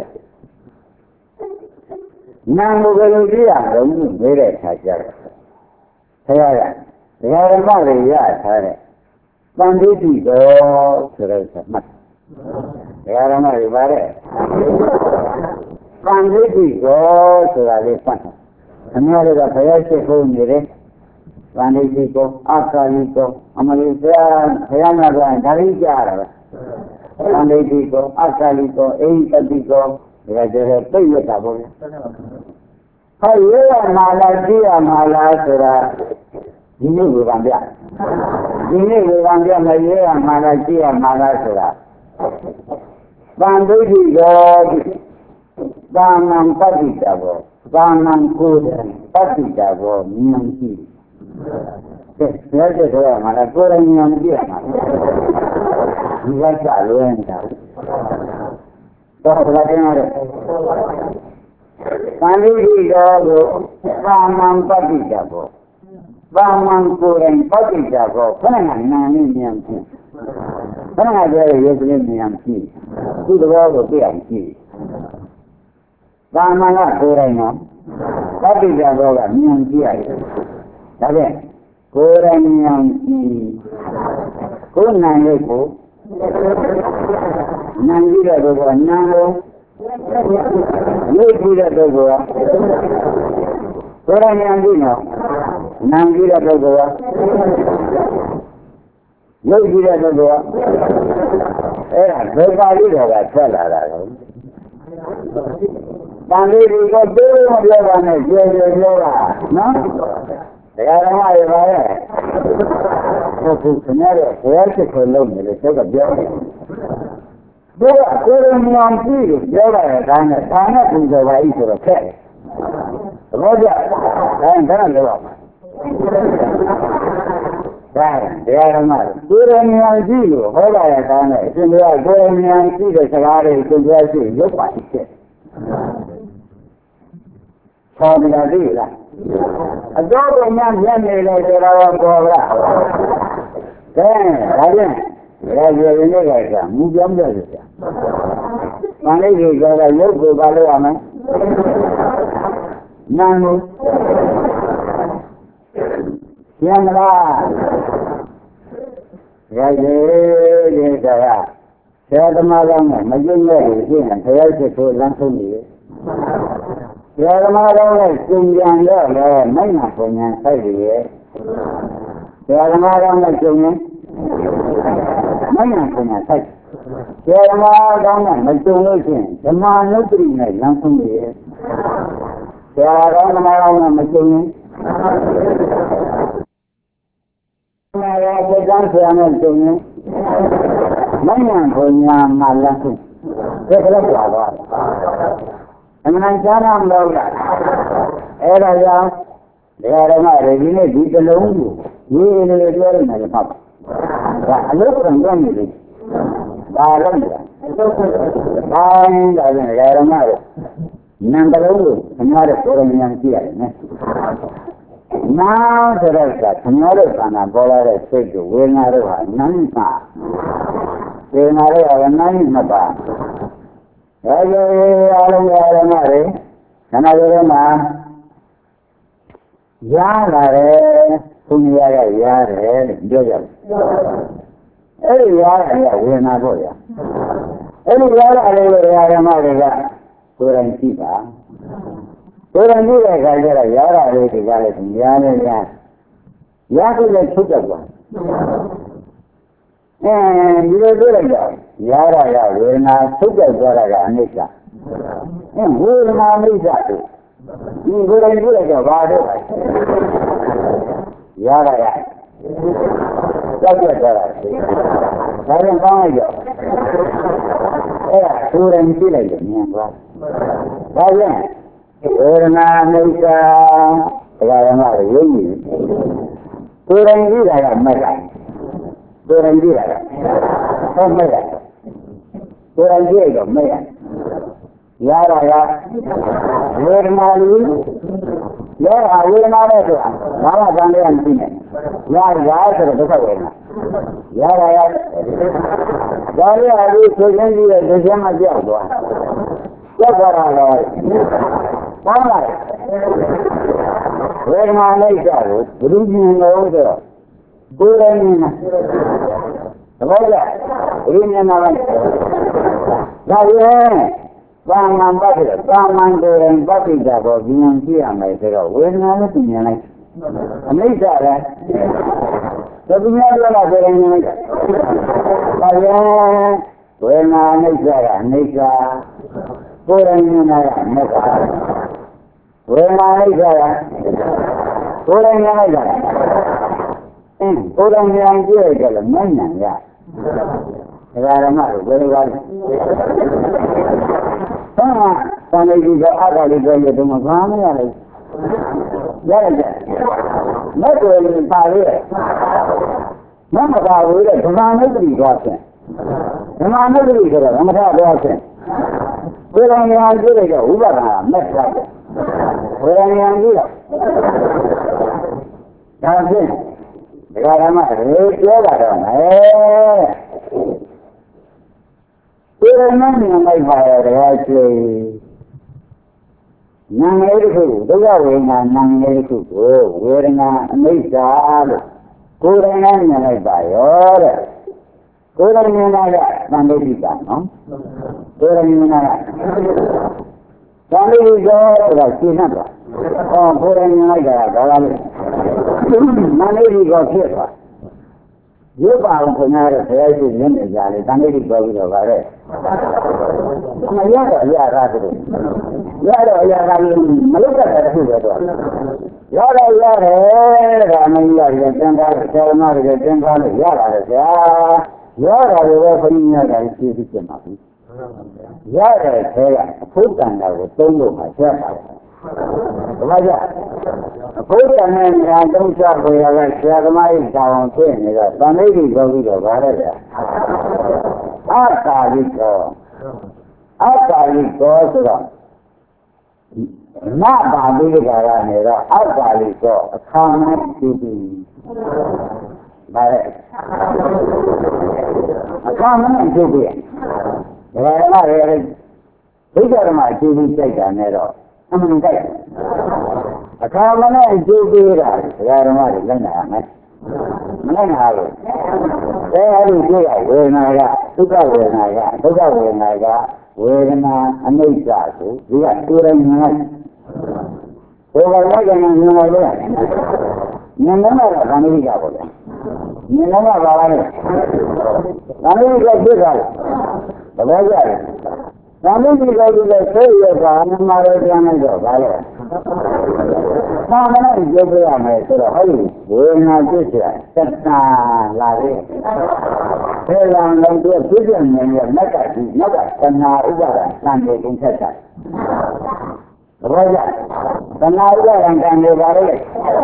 နာမဘယ်လိုကြည့်ရအောင်မေးတဲ့အခါကျတော့ဆရာကဒကာဓမ္မတွေရထားတဲ့တန်တိတိတော်ဆိုတဲ့ဆက်မှတ်ဒကာဓမ္မတွေပါတဲ့တန်တိတိတော်ဆိုတာလေးဖတ်ခင်ဗျားတို့ကဘုရားရှိခိုးနေတယ်တန်တိတိတော်အာကာလိတော်အမလေးဆရာဘုရားနာကဒါလေးကြားရတာပဲတန်တိတိတော်အာကာလိတော်အိမ်တတိတော်ဒါကြတဲ့ပြည့်ရတာပေါ့ဗျာဟောရရမာလာကြည့်ရမာလာဆိုတာဒီနေ့ဝေဘာပြဒီနေ့ဝေဘာပြမရရမာလာကြည့်ရမာလာဆိုတာတန်ဒိဋ္ဌိရောသာမန်ပဋိတဘောသာမန်ကိုယ်ပဋိတဘောဉာဏ်ရှိတယ်ဘယ်လိုဆိုရမှာလဲကိုယ်ဉာဏ်ကြည့်ရမှာဒီကကြလွယ်နေတာတော့ဘယ်လိုတင်ရလဲသံဃိတော်ကိုသာမန်ပဋိတဘောသာမန်ကိုယ်ပဋိတဘောခဏနာနာနဲ့ဉာဏ်ရှိခဏနာကျရဲ့ရုပ်ကလေးဉာဏ်ရှိသူ့တော်ကိုသိအောင်ရှိသာမန်ကကိုယ်တိုင်ကပဋိတဘောကဉာဏ်ရှိရတယ်ဒါဖြင့်ကိုယ်တိုင်ဉာဏ်ရှိကိုယ်နာရဲ့ကိုနာကြည့်တဲ့ပုဂ္ဂိုလ်နာလို့ရုပ်ကြည့်တဲ့ပုဂ္ဂိုလ်ကကိုယ်တိုင်ဉာဏ်ရှိနော်နာကြည့်တဲ့ပုဂ္ဂိုလ်ကရုပ်ကြည့်တဲ့ပုဂ္ဂိုလ်ကအဲ့ဒါဘယ်ပါဠိတော်ကထွက်လာတာလဲတန်လေးဒီကိုတိုးမပြောပါနဲ့ကျေကျေပြောတာနော်တရားဓမ္မတွေပါရဲ့ဟုတ်ကဲ့ခင်ဗျားတို့ဘယ်ချက်ကိုလုံးနေလဲသက်ကပြောတယ်ဘုရားကိုယ်ရမြင်ကြည့်လို့ပြောတာတဲ့ဒါနဲ့သာနဲ့ပူဇော်ပါဤဆိုတော့ခက်တယ်သဘောကျဒါနဲ့ဒါလည်းလောက်ပါဒါတရားဓမ္မကိုယ်ရမြင်ကြည့်လို့ဟောတာတဲ့ဒါနဲ့အရှင်ဘုရားကိုယ်ရမြင်ကြည့်တဲ့စကားတွေသင်ပြရှိရုပ်ပါရှိတယ်ဆောင်းနေတာသိလားအတော်ကညမျက်နေလေဆိုတာကပေါ်လားကဲဒါပြန်ဒါကြရင်လည်းကမူပြောင်းပြရစီ။မန္လိကြီးကလည်းရုပ်ကိုပါလို့ရမယ်။နာမှုကျန်လား။ဒါကြရင်ကဆရာသမားကောင်းကမကျင့်ရလို့ရှိရင်ဘုရားရှိခိုးလမ်းဆုံးနေတယ်။ဆရာသမားကောင်းကကျင့်ကြံတော့လည်းမိုက်နာပုံညာဆိုင်ရည်ဆရာသမားကောင်းကကျင့်ရင်မယံပညာဆိုင်ဆရာမကောင်းကမကြုံလို့ရှိရင်ဓမ္မနုပ္ပိနဲ့လမ်းဆုံးရည်ဆရာကောင်းဓမ္မကောင်းကမကြုံရင်ဆရာကကြောင့်ဆရာနဲ့ကြုံရင်မယံပညာမှာလမ်းဆုံးဒါကလည်းပါတော့အမှန်ကြားရမလို့လားအဲ့ဒါကြောင့်ဒကာဓမ္မတွေဒီနေ့ဒီကလုံးကိုရေးနေလို့ပြောနေတယ်ပေါ့ဒါအလုပ်ကံကြနေတယ်ဒါလည်းဒါတိုင်းဒါလည်းရရမှာနံပါတ်လုံးကိုခင်ဗျားတို့ပေါ်ရမြန်ကြည့်ရတယ်နော်နာဆိုတော့ကခင်ဗျားတို့ခန္ဓာပေါ်လာတဲ့စိတ်ကိုဝေဒနာတို့ဟာနမ်းပါဝေဒနာတို့ဟာနမ်းမပါဒါကြောင့်အားလုံးရရမှာလေခန္ဓာကိုယ်ထဲမှာရလာတယ်ဘုရားကရတယ်လို့ပြောကြတယ်အဲ့ဒီရတယ်ကဝေဒနာပေါ့ဗျာအဲ့ဒီရလာတယ်လို့ဓမ္မတွေကကိုယ်တိုင်ကြည့်ပါကိုယ်တိုင်ကြည့်တဲ့အခါကျတော့ရလာတယ်ဒီကလည်းများနေရရကိုလည်းထုတ်ကြပါအဲဒီလိုပြောလိုက်တော့ရလာရဝေဒနာထုတ်ကြသွားတာကအနိစ္စအဲဝေဒနာအနိစ္စတို့ဒီကိုယ်တိုင်ကြည့်လိုက်တော့ဘာတော့ရလာရကြောက်ကြတာဒါရင်ကောင်းလိုက်တော့အဲ့ဒါကိုယ်တိုင်ကြည့်လိုက်တယ်မြင်သွားဒါပြန်ဝေဒနာမိစ္ဆာဒါကမှရုပ်ကြီးကိုယ်တိုင်ကြည့်တာကမက်တာကိုယ်တိုင်ကြည့်တာကဟောမက်တာကိုယ်တိုင်ကြည့်တော့မက်ရရတာကဝေဒနာလူရောဝေဒနာနဲ့ဆိုတာဘာမှကံလေးမရှိနဲ့ရရဆိုတော့ဒုက္ခဝေဒနာရရရဒါလေးအပြီးဆိုရင်ကြီးတဲ့ဒုစရမကြောက်သွားကြောက်သွားတာတော့ပေါင်းလိုက်ဝေဒနာလိုက်ကြကိုဘုရုမြင်လို့ဆိုတော့ကိုယ်လည်းမြင်တာသဘောကျဘုရုမြင်တာလည်းဒါရင်သာမန်ပတ်တယ်သာမန်ကိုယ်ရင်ပတ်ပြီးကြတော့ဉာဏ်ကြည့်ရမယ်ဆိုတော့ဝေဒနာလည်းပြင်မြင်လိုက်အနိစ္စလည်းသတိများလည်းကိုယ်ရင်မြင်လိုက်ဒါရင်ဝေဒနာအနိစ္စကအနိစ္စကိုယ်ရင်မြင်တာကအနိစ္စဝေဒနာအနိစ္စကကိုယ်ရင်မြင်လိုက်တာအင်းကိုယ်ရင်မြင်ကြည့်ကြတယ်မဉဏ်ရဒါရမတို့ဘယ်လိုပါလဲဟာသံဃာကြီးကအကာလေးပြောရတော့မဘာမရဘူးရတယ်မက်ကိုရင်ပါလေမမပါဘူးတဲ့ဓမ္မနုပ္ပိသွားခြင်းဓမ္မနုပ္ပိဆိုတော့မထသွားခြင်းဝေဒနာကြည့်လိုက်တော့ဥပဒါမက်သွားတယ်ဝေဒနာကြည့်တော့ဒါဖြင့်ဒါရမရေပြောတာတော့မယ်ဝေဒနာမြင်လိုက်ပါရဲ့တရားချေနာငယ်တစ်ခုဒုက္ခဝေဒနာနာငယ်တစ်ခုကိုဝေဒနာအနိစ္စလို့ကိုယ်တိုင်နဲ့မြင်လိုက်ပါရောတဲ့ကိုယ်တိုင်မြင်တာကသံဃိတာနော်ကိုယ်တိုင်မြင်တာကသံဃိတောဆိုတာရှင်းနေတာဟောကိုယ်တိုင်မြင်လိုက်တာကဘာလဲမန္တိကောဖြစ်သွားရုပ်ပါအောင်ခင်ဗျားတို့ဆရာကြီးနည်းနေကြလေတန်တိပြောပြီးတော့ဗါတဲ့မရတော့အရာကားတို့ရတော့အရာကားကြီးမလုပ်တတ်တဲ့ခုပဲတော့ရတော့ရတယ်ဒါမင်းရတယ်တန်ခါဆရာမတွေတန်ခါလို့ရတာလေဗျာရတာလည်းပဲဘုရားကသိသိကျင်ပါဘူးရတဲ့ဆဲကအဖို့တန်တာကိုသုံးလို့မှဆက်ပါတယ်ဘာကြအဖို့တန်တဲ့နေရာသုံးချပေါ်ရကဆရာသမားကြီးတောင်းဖြစ်နေတော့တန်လေးကြီးပြောပြီးတော့ဗါတဲ့ဗျာအတ္တာလိကောအတ္တာလိကောဆိုတော့နပါဠိကကနေတော့အတ္တာလိကောအခါနဲ့ပြုပြီးဗါတဲ့အခါနဲ့ပြုပြီးဒါကလည်းဘုရားဓမ္မအကျိုးကြီးစိုက်တာနဲ့တော့အမှန်တိုက်အခါမနဲ့အကျိုးပေးတာဒကာဓမ္မတွေလက်နာရမယ်မလက်နာလို့အဲအဲ့ဒီကြည့်ရဝေဒနာကဒုက္ခဝေဒနာကဒုက္ခဝေဒနာကဝေဒနာအနိစ္စဆိုဒီကတူတယ်မြင်လိုက်ဘယ်လိုလဲကမြင်လိုက်လဲမြင်တော့ကံရိကပေါ့လေမြင်တော့ကဘာလဲကံရိကဖြစ်တာလေဘယ်လိုကြလဲသံဃာကြီးကလည်းဆွေးရတာအမှန်မှားပြန်လိုက်တော့ဗါလဲ။ဘာမှမပြောပြရမယ်ဆိုတော့ဟုတ်ဝေဒနာဖြစ်ချင်တဏှာလာတယ်။ဒါလာတော့သူပြည့်စုံနေတဲ့မက်ကကြီးမက်ကတဏှာဥပါဒံသံဃာကိုဆက်တာ။ဘာကြတဏှာဥပါဒံကံတွေပါလေ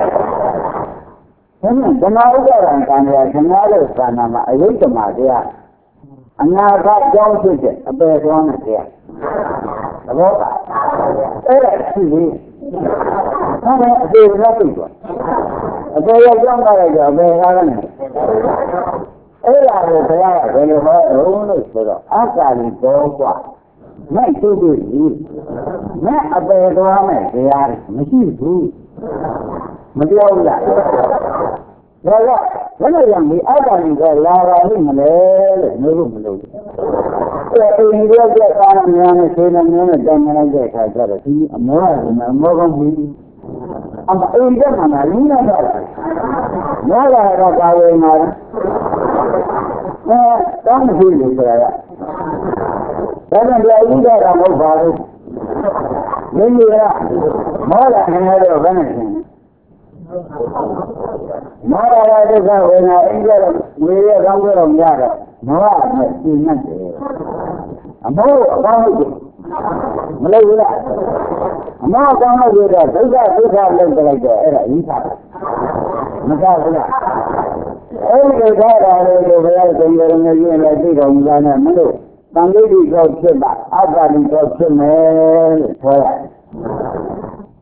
။ဒါနဲ့တဏှာဥပါဒံကံတွေကသမားလို့သာနာမှာအယုဒ္ဓမာတရားအနာဂတ်ကြောင်းဖြစ်တဲ့အပေကောင်းတဲ့တရားသဘောပါအဲ့ဒါရှိပြီဒါနဲ့အပေကပြည့်သွားအပေရောက်ကြောင်းလိုက်တော့အပေကားလည်းအဲ့ဒါကိုဘုရားကဘယ်လိုဟောလို့လို့ဆိုတော့အကာလီဘောกว่าမဲ့သူ့ကိုမဲ့အပေသွားမဲ့တရားမရှိဘူးမပြောဘူးလားဒါကဘယ်လိုရမလဲအတ္တကြီးကလာပါလိမ့်မလဲလို့မျိုးလို့မလို့အဲအိမ်ကြီးကကားများနဲ့ဆေးနဲ့များနဲ့တိုင်နေလိုက်တဲ့အခါကျတော့ဒီအမောကလည်းမောကောင်းပြီအမအိမ်ကမှလည်းရင်းနေတာမောလာတော့ပါဝင်လာအဲတောင်းမရှိလို့ဆိုတာကဒါကြောင့်ဒီအိမ်ကမဟုတ်ပါဘူးမင်းကြီးကမောလာနေတော့ဘယ်နဲ့မာရဒုက္ခဝေဒနာအင်းကြတော့ဝေရကောင်းကြတော့မရတော့မောဟနဲ့ရှင်းနေတယ်အမောအကောင်းလို့မလို့ဘူးလားအမောအကောင်းလို့တော့ဒုက္ခဒုက္ခလုံးလိုက်တော့အဲ့ဒါဤသာမကောက်ဘူးလားအဲ့ဒီဒုက္ခရာလေးကိုဘယ်လိုသင်္ကြန်နဲ့ရင်းနဲ့သိတော်မူတာနဲ့မလို့တန်လေးကြီးကောဖြစ်ပါအတ္တကြီးကောဖြစ်မယ်လို့ပြောရတယ်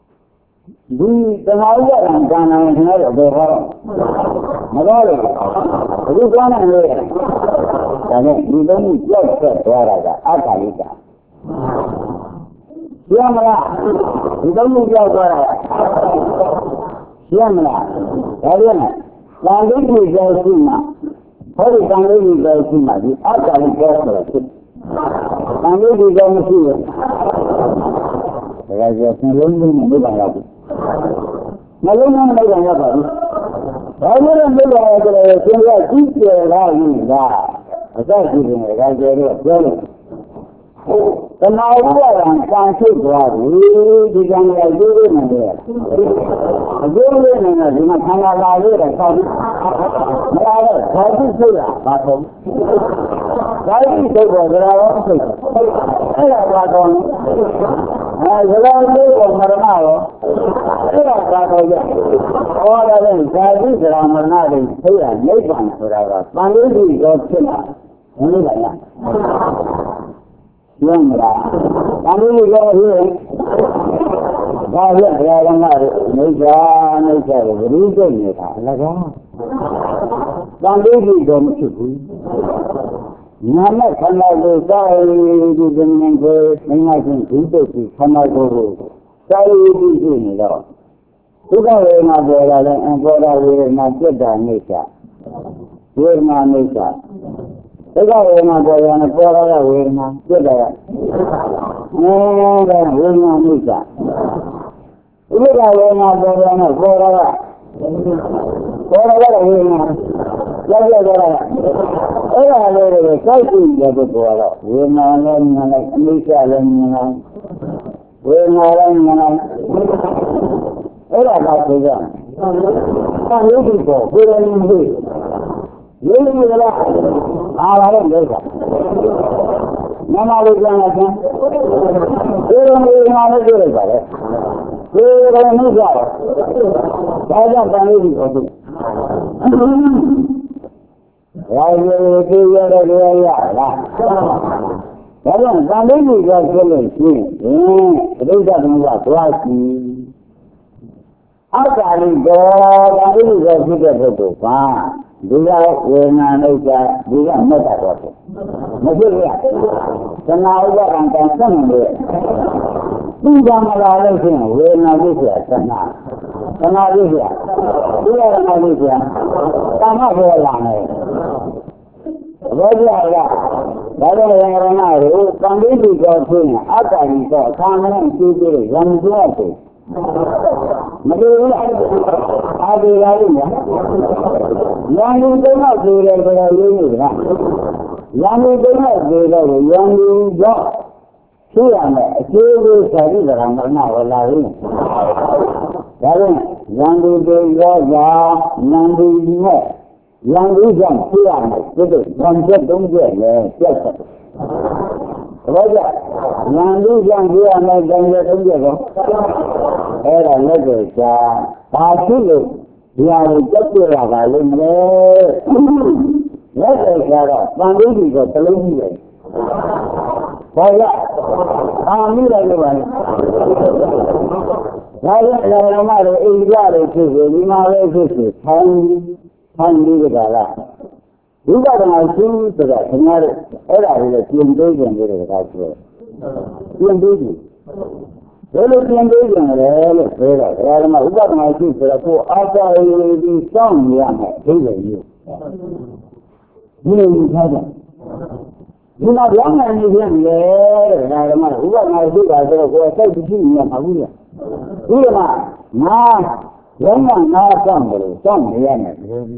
ဒီသမာဓိကံကံနာခင်ဗျားတို့ဘယ်ဟောမတော်လို့အခုသွားနိုင်လို့ဒါနဲ့ဒီသုံးခုကြောက်ဆက်သွားတာကအတ္တလိကရမလားဒီသုံးခုကြောက်သွားတာရမလားဒါပြန်လားတန်လေးကြီးကြောက်ရှိမှဟောဒီတန်လေးကြီးကြောက်ရှိမှဒီအတ္တလိကဆိုတာဖြစ်တန်လေးကြီးကြောက်မရှိဘူးဒါကြတဲ့နှလုံးသွင်းနေပါလားနှလုံးသွင်းနေကြပါဘူးဘာလို့လဲမလို့ဆိုတော့သင်ကကြည့်ကြလာရင်ကအစကြည့်နေကြကြတော့ပြောလို့တဏှာဥပါဒံကံဖြစ်သွားပြီဒီကံရဲ့ကျိုးလေးနဲ့အကျိုးလေးနဲ့ဒီမှာခန္ဓာလာလို့တော့ဆောက်မလာတော့ဘာဖြစ်ဖြစ်လာဘာဆုံးဒါကြီးသိတော့ကြတာတော့သိအဲ့ဒါဘာတော့အဲဇလာလေးကိုမရဏရောအဲ့ဒါဘာတော့ကြဟောတယ်ဇာတိဇရာမရဏတွေသိရနိဗ္ဗာန်ဆိုတာကတန်လေးကြီးတော့ဖြစ်လာဘယ်လိုလဲရမ်းလား။ဒါမျိုးကြောင့်ဒီဘာလဲဘုရားကမှနေကြနေကြတယ်ဘယ်လိုကြနေတာအလကား။တန်လေးကြီးတော့မဖြစ်ဘူး။နာမခန္ဓာကိုယ်စာရည်ဒီဇင်းနဲ့ကိုမိမချင်းဒီတုတ်ကိုခန္ဓာကိုယ်ကိုစာရည်ပြီးရှိနေတော့ဒုက္ခဝေဒနာပေါ်လာတဲ့အပေါ်လာဝေဒနာပြတ်တာနေကြ။ဝေဒနာနေကြ။ဒုက္ခဝေဒနာပေါ်ရတဲ့ပေါ်လာတဲ့ဝေဒနာပြတ်တယ်။အဲဒါဝေဒနာမှုကဥပဒဝေဒနာပေါ်ရတဲ့ပေါ်လာတဲ့ပေါ်လာတဲ့ဝေဒနာရောက်ရောက်တော့အဲ့ဒါလေးတွေစိုက်ကြည့်ရတဲ့ပေါ်တော့ဝေဒနာလည်းမြင်လိုက်အမိစ္ဆလည်းမြင်လိုက်ဝေဒနာလည်းမြင်လိုက်အဲ့ဒါကပြောကြတယ်။ဘာလို့ဒီပေါ်ဝေဒနာမှုရင်းနေလားအားလာတော့လို့ဆိုတာမမလေးကလည်းကျန်ဒီလိုမျိုးငါလည်းပြောလိုက်ပါလေဒီလိုမျိုးကြတော့ဒါကြောင့်တန်လေးကြီးဟုတ်တယ်ရာဇဝေကြီးရတဲ့နေရာရလားဒါကြောင့်တန်လေးကြီးကပြောလို့ရှိရင်ဘုရားကလည်းသွားစီအတ္တလိကောတန်လေးကြီးကဖြစ်တဲ့ပုဂ္ဂိုလ်ကဒီကဝေဒနာနှိစ္စဒီကမေတ္တာတော့မဖြစ်ရသနာဥပါဒံကံဆက်နေတယ်သူကမလာလို့ရှိရင်ဝေဒနာဖြစ်ရသနာသနာဖြစ်ရဒီကနာဖြစ်ရကာမဘောလာနေဘောကြရဒါတော့ရဟနာတို့တန်လေးကြီးကြောဖြစ်ရင်အတ္တကြီးတော့အခါမနဲ့ကျိုးကျိုးရံကျွတ်တယ်မလို့လားအာဒီလာလို့ညာဉာဏ်လူတုံးတော့ပြေတယ်ဆိုတော့ရေးနေတာဉာဏ်လူတုံးတော့ပြေတော့ဉာဏ်လူတော့ရှိရမယ်အကျိုးကိုစာရိတ္တရမရဏဝလာရင်းဒါရင်ဉာဏ်လူတွေရောသာဉာဏ်လူနဲ့ဉာဏ်လူကြောင့်ရှိရမယ်ဒီလိုဉာဏ်ချက်သုံးချက်လည်းပြတ်တယ်ဘာကြောင့်ဉာဏ်လူကြောင့်ရှိရမယ်ဉာဏ်ချက်သုံးချက်ကောအဲ့ဒါလည်းကြောင့်ဘာဖြစ်လို့ဒီဟာကိုကြက်ပြရပါလိမ့်မယ်လက်ရကြတော့တန်လေးကြီးကတလုံးကြီးပဲဘာလဲအာမိလိုက်လို့ပါလေဒါလည်းအရမတို့အိန္ဒိယတွေဖြစ်စေဒီမှာပဲဖြစ်စေထိုင်ထိုင်ပြီးကြလားဝိပဿနာရှင်းဆိုတာခင်ဗျားတို့အဲ့ဒါတွေပြင်ပေးကြတယ်တကားပြောပြင်ပေးကြဘယ်လိုပြင်ပေးကြလဲလို့ပြောတော့ဒါကမှဥပဒနာရှိဆိုတော့ကိုအားသာရေးပြီးစောင့်နေရမယ်အသေးလေးမျိုးဒီလိုမျိုးထားတယ်ဒီမှာလောင်းနိုင်နေပြန်လေတဲ့ဒါကမှဥပဒနာရှိတာဆိုတော့ကိုယ်စိတ်ကြည့်နေမှာဘူးလေဒီမှာငါလောင်းငါစောင့်တယ်စောင့်နေရမယ်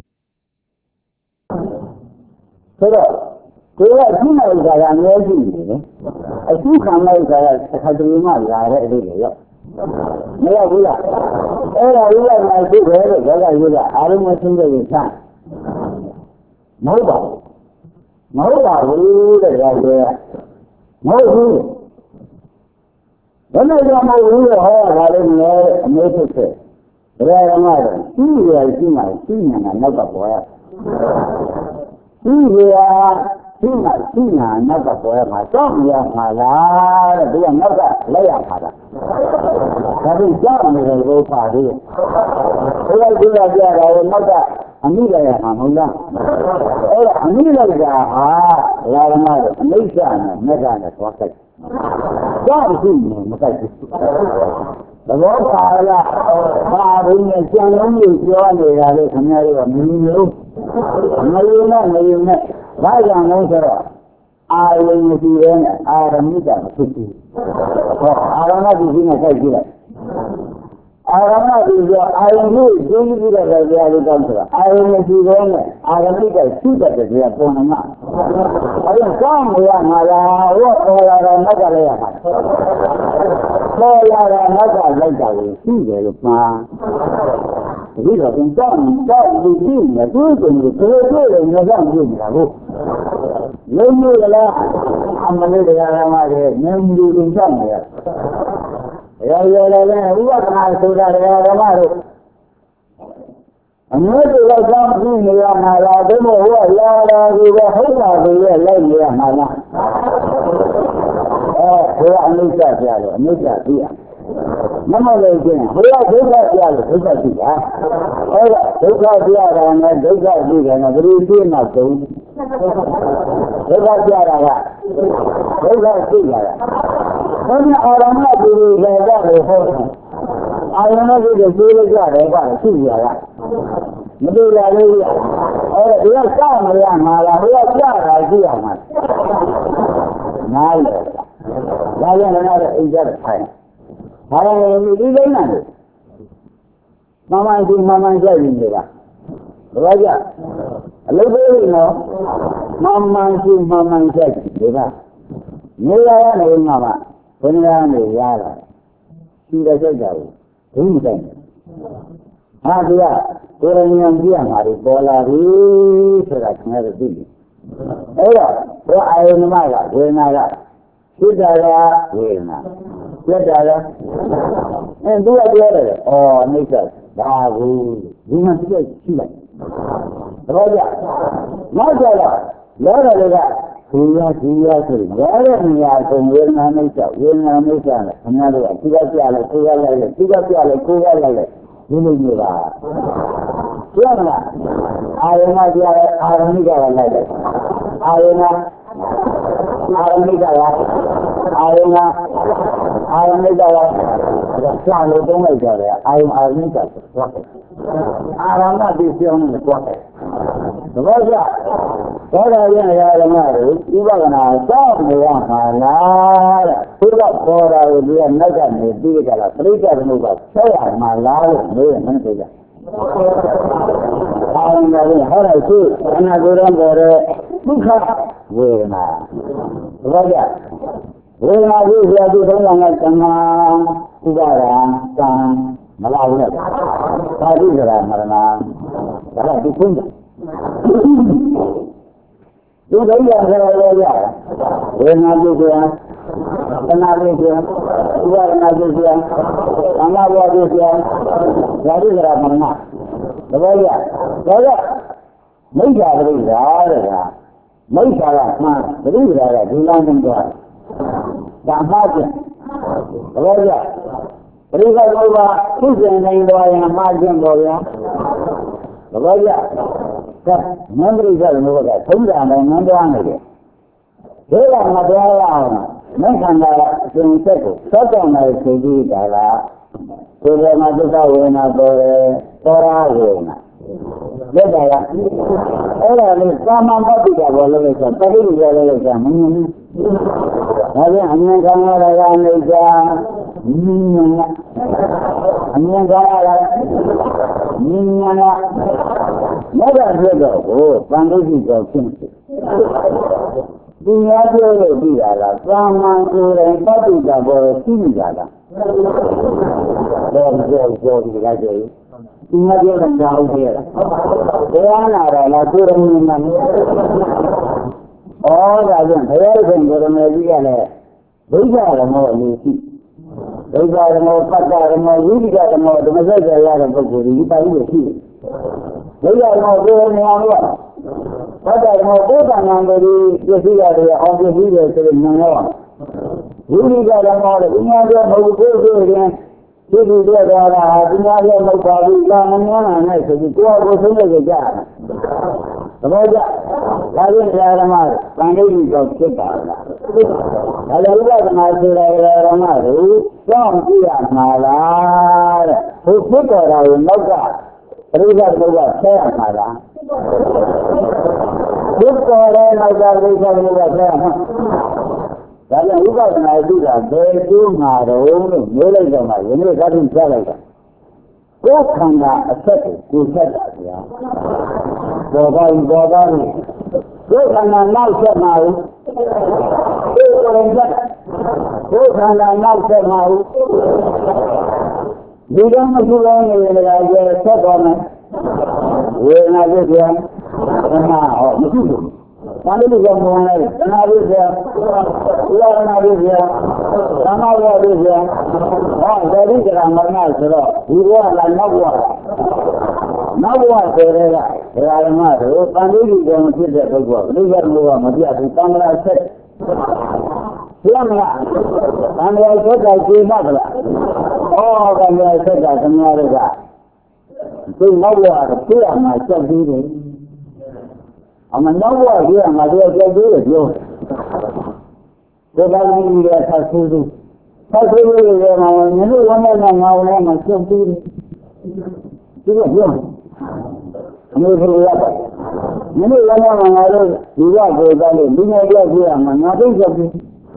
ဆိုတော့ကိုယ်ကရှိနေကြတာအများကြီးနေတယ်အရှိခံလိုက်ကြတာတစ်ခါတည်းမှလာတဲ့အလေးတွေရောက်မရဘူးလားအဲ့ဒါဥပဒနာရှိတယ်လို့ဒါကယူတာအာရုံမဆင်းရဲရင်ဆန်းမဟုတ်ပါဘူးမဟုတ်ပါဘူးတဲ့ဒါဆိုရမဟုတ်ဘူးဘယ်နဲ့ကြောင့်မဟုတ်ဘူးဟောတာလည်းနည်းအမေးဖြစ်တယ်ဒါရမတော့ရှိရရှိမှရှိနေတာနောက်ကပေါ်ရရှိရရှိမှရှိနေတာနောက်ကပေါ်ရမှာစောင့်ရမှာလားတဲ့ဒီကနောက်ကလက်ရမှာလား Tapi jangan menurut padu. Kalau dia dia orang maka ambil ya kamulah. Orang ambil ya ah, orang mana? Malaysia na, negara kuasa. Jangan sini macam itu. Kalau kala, barunya jangan lupa ni ada kami ada minum. Mayuna mayuna, baca mungkara. Ayat mungkin ayat ni dah suci. Oh, ayat ni sini saya kira. Ayat ni ayat ni jadi kita kerja di kantor. Ayat ni sini ayat ni dah sudah kerja pun nama. Ayat kamu yang malah, orang nak kerja apa? Orang nak kerja apa? Sudah lupa. Jadi kalau kita tak begini, tu tu tu tu yang nak begini aku. Lalu lah, amal dia ramai, nembu insan dia. Ya ya ya, buat nak sudah dia ramai. Amal dia ramai ni yang malah demo, ya ya dia hebat dia lain dia malah. Eh, dia ni siapa dia? Ni siapa dia? Nama lagi, dia juga dia, juga dia. Orang juga dia orang, juga dia, nak beri nak tu. Juga dia orang, juga dia. Orang orang nak beri dia orang. Orang nak beri dia orang, dia orang. Mesti lagi, orang dia sama yang malah dia cara dia mas. Naik, lain ada ijar saya. Orang ini dia mana? Mama itu mama saya ini lah. Raja, lebih no, mama itu mama saya ini lah. Mula ni mama, mula ni yara. Sudah jauh, ini kan. Ah dia, orang yang dia mari bola ni serak ngerti. Eh, orang ayam mana? Wena, sudah lah, wena. Sudah lah. Eh, dua dua lah. Oh, ni kan. Bagus. Lima tiga sembilan. Raja. Masalah. Lara lara. Suya suya suya. Lara ni aku wena ni cak. Wena ni cak. Hanya dua. Tiga tiga tiga lagi. Tiga tiga tiga lagi. Ini ni lah. Siapa? Ayana dia ayana dia lagi. Ayana. Ayana dia. Ayana. Ayana dia. Selalu tu macam ni. Ayana ayana dia. Ayana dia siapa ni kuat. Baca. Kalau yang yang mana, ibu kana tahu yang mana. Sudah orang dia naga ni dia kalau periksa ni buat saya malah ni mana saja. Ayana ni hari itu anak orang ber buka wena. Baca. Wena dia dia tu yang tengah udara kan malah ni. Tadi jalan mana. Kalau dipun. Itu dia yang dia. Wena dia. Kenal dia. Dua kenal dia. Anak dia dia. Jadi jalan mana. Baca. Baca. Mereka berada. Mereka mana? Berada di dalam tuan. Tak macam. Baca. Mereka berada. Kucing yang doa yang macam doa. Baca. Kan, memberi jalan mereka. Sudah dengan doa mereka. Dia nak doa. Mereka nak sengketa. Satu mereka segi dalam. Sudah masuk tahu nak boleh orang nak. Betul tak? Orang ni sama apa tidak boleh macam. Tapi dia boleh macam ni. Tapi hanya kamu orang Malaysia. Minyak. Hanya kamu orang. Minyak. Mereka juga. Oh, pandai juga. Dunia dia dia lah. Sama orang apa tidak boleh tinggal lah. Jauh jauh jauh dia jadi. Ingat dia dah jauh dia. Dia nak lah turun minum. Oh, raja, saya pun turun lagi kan. Berjalan mau lagi. Berjalan mau pakai mau lagi kan mau tu masa saya ada berguru kita ini sih. Berjalan mau turun yang apa? Pakai mau bukan yang dari segi dari orang segi dari mana. ဝိရိကဓမ္မတွေပညာပြောမဟုတ်ဘူးဆိုရင်ဒီလိုပြောတာကပညာပြောမဟုတ်ပါဘူးကာမဉာဏ်နဲ့ဆိုပြီးကိုယ်ကိုဆုံးဖြတ်ကြတယ်သဘောကျဒါဖြင့်ဓမ္မတွေတန်လေးကြီးတော့ဖြစ်ပါလားဒါလည်းဥပဒနာဆိုတဲ့ဓမ္မတွေကြောင့်ကြည့်ရမှာလားတဲ့ဘုဖြစ်တော်တာကိုနောက်ကပရိသတ်ဘုရားဆဲရမှာလားဘုတော်တဲ့နောက်ကပရိသတ်ဘုရားဆဲရမှာဒါလည်းဥပဒနာကြည့်တာဘယ်ကျိုးမှာတော့လို့မျိုးလိုက်တော့မှယနေ့ကတည်းကကြားလိုက်တာကိုယ်ခန္ဓာအဆက်ကိုကိုယ်ဆက်တာဗျာဘောပါဘောပါကိုယ်ခန္ဓာနောက်ဆက်မှာဘူးကိုယ်ကိုယ်ဆက်ကိုယ်ခန္ဓာနောက်ဆက်မှာဘူးဒီတော့မရှိလို့နေရတာကျဆက်သွားမယ်ဝေဒနာပြည့်ပြန်အမှားဟောမရှိဘူးဘာလို့လဲဆိုတော့နာရီပြလောကနာရီပြသမာဝရပြဟောဒါဒီကရမရဏဆိုတော့ဒီဘဝလာနောက်ဘဝနောက်ဘဝဆိုတဲ့ကဒကာဓမ္မတို့တန်လေးကြီးကောင်ဖြစ်တဲ့ပုဂ္ဂိုလ်လူရမောကမပြတ်ဘူးတန်ခါဆက်ပြမလားတန်ခါဆက်တာကျေမလားဩတန်ခါဆက်တာခင်ဗျားတို့ကဒီနောက်ဘဝကပြရမှာစက်ပြီးတယ်အမနောက်ဘဝပြရမှာတော့ကြောက်သေးတယ်ပြောတယ်ဒါကလည်းဒီကဆက်ဆူဆူဆက်ဆူလို့ရမှာညနေဝမ်းနဲ့ငါဝင်နဲ့မစက်ပြီးတယ်ဒီကပြောအမေတို့ရပါညနေဝမ်းနဲ့ငါတို့ဒီကကိုယ်ကလည်းဒီနေ့ပြပြရမှာငါသိချက်ပြီး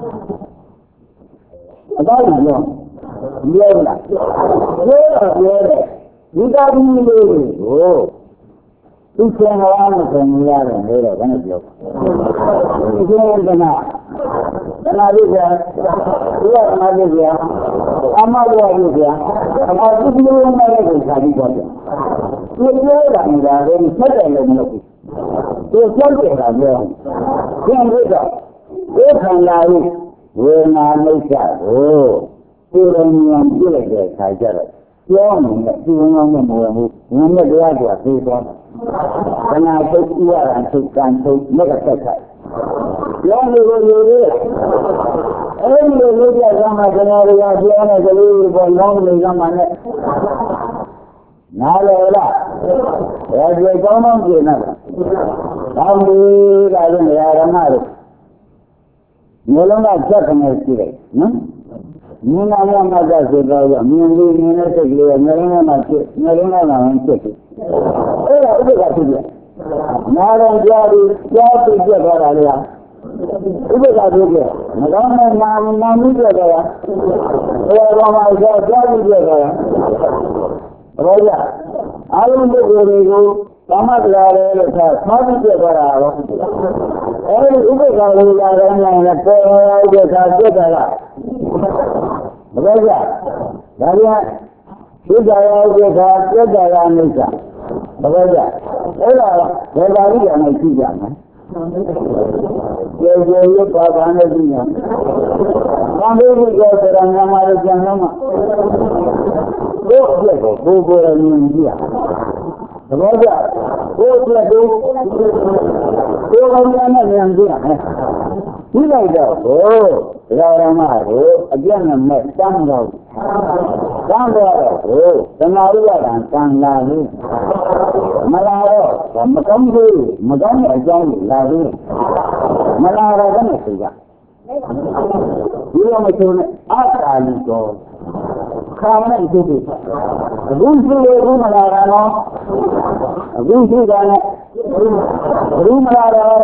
အသားကြီးပြောပြောလားပြောတော့ပြောတယ်ဒီကပြီးလို့ဟိုသူဆင်လာမဆင်ရတယ်လို့တော့ဘယ်နဲ့ပြောဒီကျင်းကနာကနာလေးကဒီကနာလေးကအမတော်ကြီးကအမသူ့လိုနဲ့လည်းကိုစားပြီးတော့တယ်သူပြောတာနေတာလည်းဆက်တယ်လို့မလုပ်ဘူးသူကြောက်တယ်ကပြောကျင်းလို့တော့ဒီခန္ဓာကြီးဝေဒနာနှိစ္စကိုသူ့လိုဉာဏ်ပြည့်လိုက်တဲ့ခါကျတော့ပြောနေတယ်သူ့ငောင်းနဲ့မဝင်ဘူးငါနဲ့တရားကသိသွားတယ်ခဏသိဥရံသိကံသိမကသက်ခိုက်ပြောနေလို့လို့အဲ့ဒီလိုလုပ်ကြသမှာကျွန်တော်တို့ကပြောနေကြလို့ပေါ်လောင်းနေကြမှာနဲ့နားလေလားဒါကြိုကောင်းကောင်းပြင်နေတာကောင်းပြီဒါလည်းနေရာဓမ္မတို့မျိုးလုံးကချက်ကနေရှိတယ်နော်မြင်လာမှမှတ်ဆိုတော့မြင်ပြီးမြင်တဲ့စိတ်ကလေးကမျိုးလုံးကဖြစ်မျိုးလုံးကလည်းဖြစ်တယ်အဲ့ဒါဥပ္ပဒါဖြစ်တယ်နားရင်ကြားပြီးကြားပြီးပြတ်သွားတာလေဥပ္ပဒါဖြစ်တယ်မကောင်းတဲ့နာနာမှုပြတ်သွားတာဘယ်တော့မှကြားကြားပြီးပြတ်သွားတာဘောရအားလုံးပုဂ္ဂိုလ်တွေကိုသမတ်လာတယ်လို့ဆိုသာပြီးပြတ်သွားတာရောအဲဒီဥပ္ပဒါလေးလာတဲ့နိုင်နဲ့ပေါ်လာတဲ့အခါပြတ်သွားတာမဟုတ်ကြဒါပြန်ဒီကြရောတဲ့အခါပြတ်သွားတာအိဋ္ဌဘယ်လိုလဲအဲ့ဒါဘယ်ပါဠိတော်နဲ့ကြည့်ကြမယ်ကျေကျေရပါပါနဲ့ကြည့်ရအောင်ဘာလို့ဒီကောစရဏမှာကျန်တော့မှာဘုရားကိုဘုရားရင်းကြည့်ရသဘောကျဘုရားကိုဘုရားကောင်းနဲ့ဉာဏ်ကြည့်ရမယ်ဒီလိုက်တော့ဘုရားရမကိုအပြည့်နဲ့မဲ့တမ်းတော့တမ်းတော့ဘုသမာဓိရကံကံလာလို့မလာတော့မကောင်းဘူးမကောင်းတဲ့အကြောင်းလာလို့မလာတော့ဘယ်နဲ့ဆိုကြဒီလိုမဆိုနဲ့အာတာလီတော့ခါမနဲ့ဒီလိုအခုရှိလို့ဘူးမလာတာနော်အခုရှိတာနဲ့ဘူးမလာတော့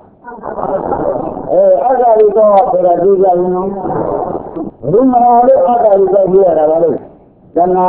အဲအာတာလီတော့ဆိုတာဒီကြရင်နော်ဘူးမလာလို့အာတာလီတော့ပြရတာပါလို့ကနာ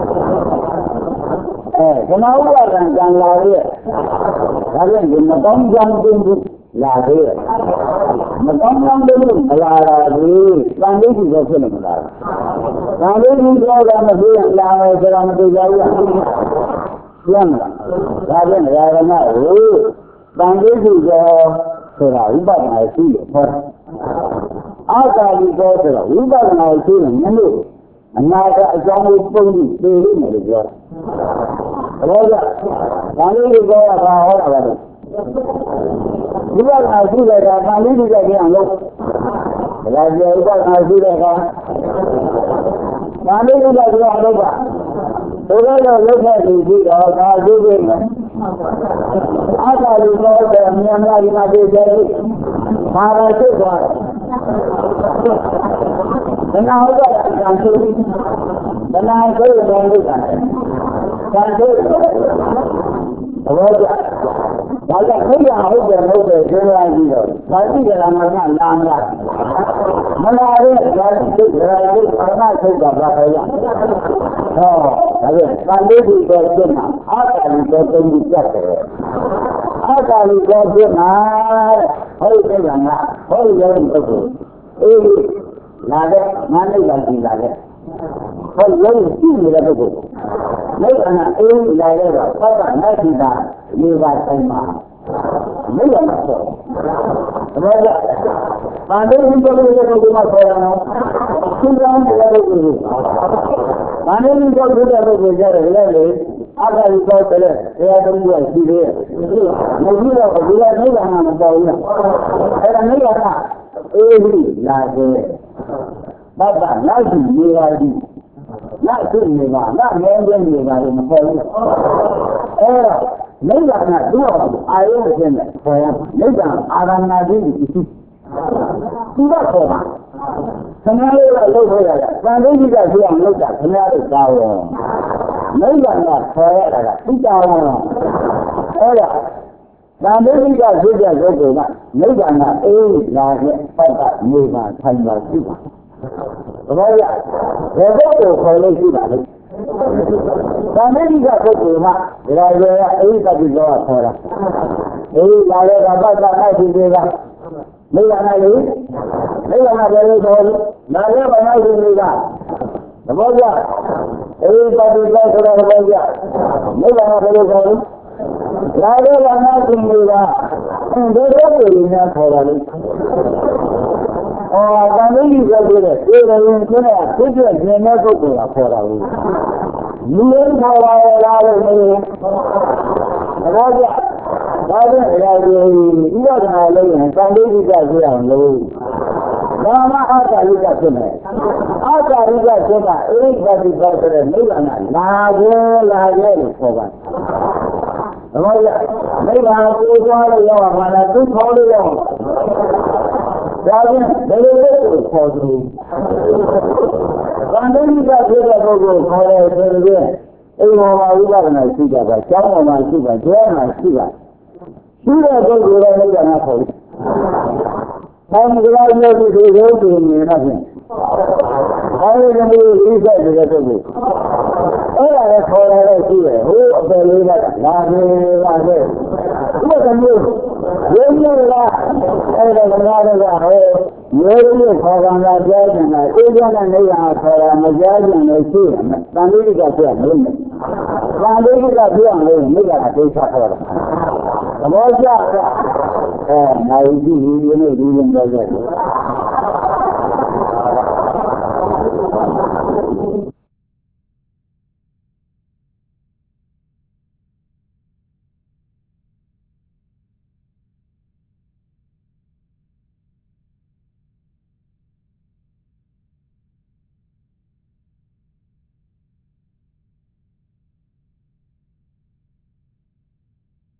အဲကနာဥပါဒံကံလာရဲ့ဒါပြန်ဒီမကောင်းကြောင်းတင်ဘူးလာရဲ့မကောင်းကြောင်းတင်ဘူးမလာတာဘူးတန်လေးကြီးတော့ဖြစ်နေမလားတန်လေးကြီးတော့ကမဖြစ်ရင်လာမယ်ဆိုတာမသိကြဘူးပြန်လာဒါပြန်ဓမ္မကိုတန်လေးကြီးတော့ဆိုတာဥပဒနာရှိတယ်ဟောအာသာလီတော့ဆိုတာဥပဒနာရှိတယ်မလို့အနာကအကြောင်းကိုပုံပြီးသိနေတယ်လို့ပြောတယ်ဘောကဒါလေးတွေကဘာဟောတာလဲဒီကလာရှိတဲ့ကဒါလေးတွေကကြည့်အောင်လို့ရာဇဥပ္ပခါရှိတဲ့ကဘာလို့လဲဆိုတော့လောကဘုရားတော်လောက်ခဲ့ပြီးတော့ဒါကျိုးပေးမယ်အာသာလူတော်တဲ့မြန်လာဒီမှာပြေးတယ်ဘာသာရှိသွားတယ်ဒါနာဟုတ်တယ်ကံရှိတယ်ဒါနာဆိုရင်လည်းလုပ်တာကံရှိဘောကြဒါကခိရဟုတ်တယ်ဟုတ်တယ်ပြောရပြီးတော့သာတိကလာမကလာမလားမလာရဲ့ဒါစိတ်ရာစိတ်အနာစိတ်ကဘာပဲရဟောဒါပဲသံလေးကိုတော့ပြမှာအာသာလူတော့တုံးပြီးပြတ်တယ်အာသာလူတော့ပြမှာဟုတ်တယ်ကငါဟုတ်ရဲ့ပုဂ္ဂိုလ်အေးလာတဲ့ငါနဲ့လာကြည့်လာတဲ့ဟောရုပ်ကြည့်နေတဲ့ပုဂ္ဂိုလ်မိစ္ဆာအေးလာတဲ့တော့သတ္တနာတိတာဒီပါဆိုင်မှာမိစ္ဆာမှာဆိုတော့ဒါကဘာလို့ဒီလိုလိုပုဂ္ဂိုလ်မှာခေါ်ရအောင်သူကလည်းတဲ့ပုဂ္ဂိုလ်ဘာလို့ဒီလိုလိုပုဂ္ဂိုလ်ကြတယ်လဲလေအာသာရီတော့တယ်တရားတော်ကြီးရှိသေးတယ်မကြည့်တော့ဒီကမိစ္ဆာမှာမပေါ်ဘူးအဲ့ဒါမိစ္ဆာကအေးလာတယ်ဘတ်တာနောက်ရှိနေပါသည်နောက်ရှိနေပါနောက်ငင်းငင်းနေပါလို့မပေါ်ဘူးအဲတော့မိစ္ဆာကသူ့အောင်အာရုံဖြင့်နဲ့ခေါ်ရမိစ္ဆာအာရဏာတိရှိသူကခေါ်ပါခဏလေးတော့လှုပ်ခေါ်ရတယ်သံဃိကဆိုအောင်လှုပ်တာခဏလေးကောင်းရောမိစ္ဆာကခေါ်ရတာကသူ့တောင်းရောအဲဒါသံဃိကဆိုတဲ့ပုဂ္ဂိုလ်ကမိစ္ဆာကအေးလာတဲ့ပတ်ပတ်နေပါထိုင်ပါရှိပါဘာလဲဘယ်တော့ကိုခေါ်လို့ရှိပါလဲသံဃိကပုဂ္ဂိုလ်မှာဒါရရအေးတတိကောခေါ်တာအေးလာတဲ့ကပတ်ပတ်လိုက်ရှိသေးတာမိစ္ဆာကလေမိစ္ဆာကဘယ်လိုခေါ်လဲလာတဲ့ဘာလိုက်ရှိသေးတာသဘောကျအေးတတိကောဆိုတာသဘောကျမိစ္ဆာကဘယ်လိုခေါ်လဲလာတဲ့ဘာလိုက်ရှိသေးတာဘယ်တော့ကိုလည်းခေါ်တာလဲอ๋อတန်လေးကြီးဆိုတဲ့ဒီလိုရင်ကျတဲ့ပြည့်ပြည့်ကျင်တဲ့ပုဂ္ဂိုလ်ကခေါ်တာဘူးလူရင်းခေါ်ပါရဲ့လားလို့မင်းဘာကြဒါပြန်ရာဒီဥပဒနာလို့ရင်တန်လေးကြီးကဆိုအောင်လို့ဒါမှအာသာရိကဖြစ်မယ်အာသာရိကဖြစ်တာအိဋ္ဌတိပတ်ဆိုတဲ့နိဗ္ဗာန်ကလာခဲ့လာခဲ့လို့ခေါ်ပါသဘောကျနိဗ္ဗာန်ကိုသွားလို့ရောက်မှာလားသူခေါ်လို့ရောက်ဒါဖြင့်ဘယ်လိုလဲကိုခေါ်သူ။ဗန္ဓိကဖြစ်တဲ့ပုဂ္ဂိုလ်ခေါ်တယ်ဆိုရင်အိမ်ပေါ်မှာဝိပဿနာရှိကြတာ၊ကျောင်းပေါ်မှာရှိတာ၊ကျွမ်းမှာရှိတာ။ရှိတဲ့ပုဂ္ဂိုလ်လည်းလည်းကခေါ်တယ်။ဆောင်းကြလာလို့ဒီလိုဒီနေနေဖြင့်။ဘာလို့လဲဒီစိတ်တဲ့ပုဂ္ဂိုလ်။အဲ့ဒါလည်းခေါ်ရတယ်ရှိတယ်။ဟိုအပယ်လေးကလာပြီလာပြီ။ဒီကမျိုးရင်းနေလားအဲ့ဒါကများတော့ဟဲ့ရိုးရိုးခေါ်ကံလာကြားတယ်လားအေးကြတဲ့နေရာခေါ်တာမကြားကြလို့ရှိတယ်တန်လေးကပြောမလို့တန်လေးကပြောအောင်လို့မိကဒိဋ္ဌခေါ်တာသဘောကျတော့အဲနိုင်ကြည့်ဒီနေ့ဒီနေ့တော့ကြတယ်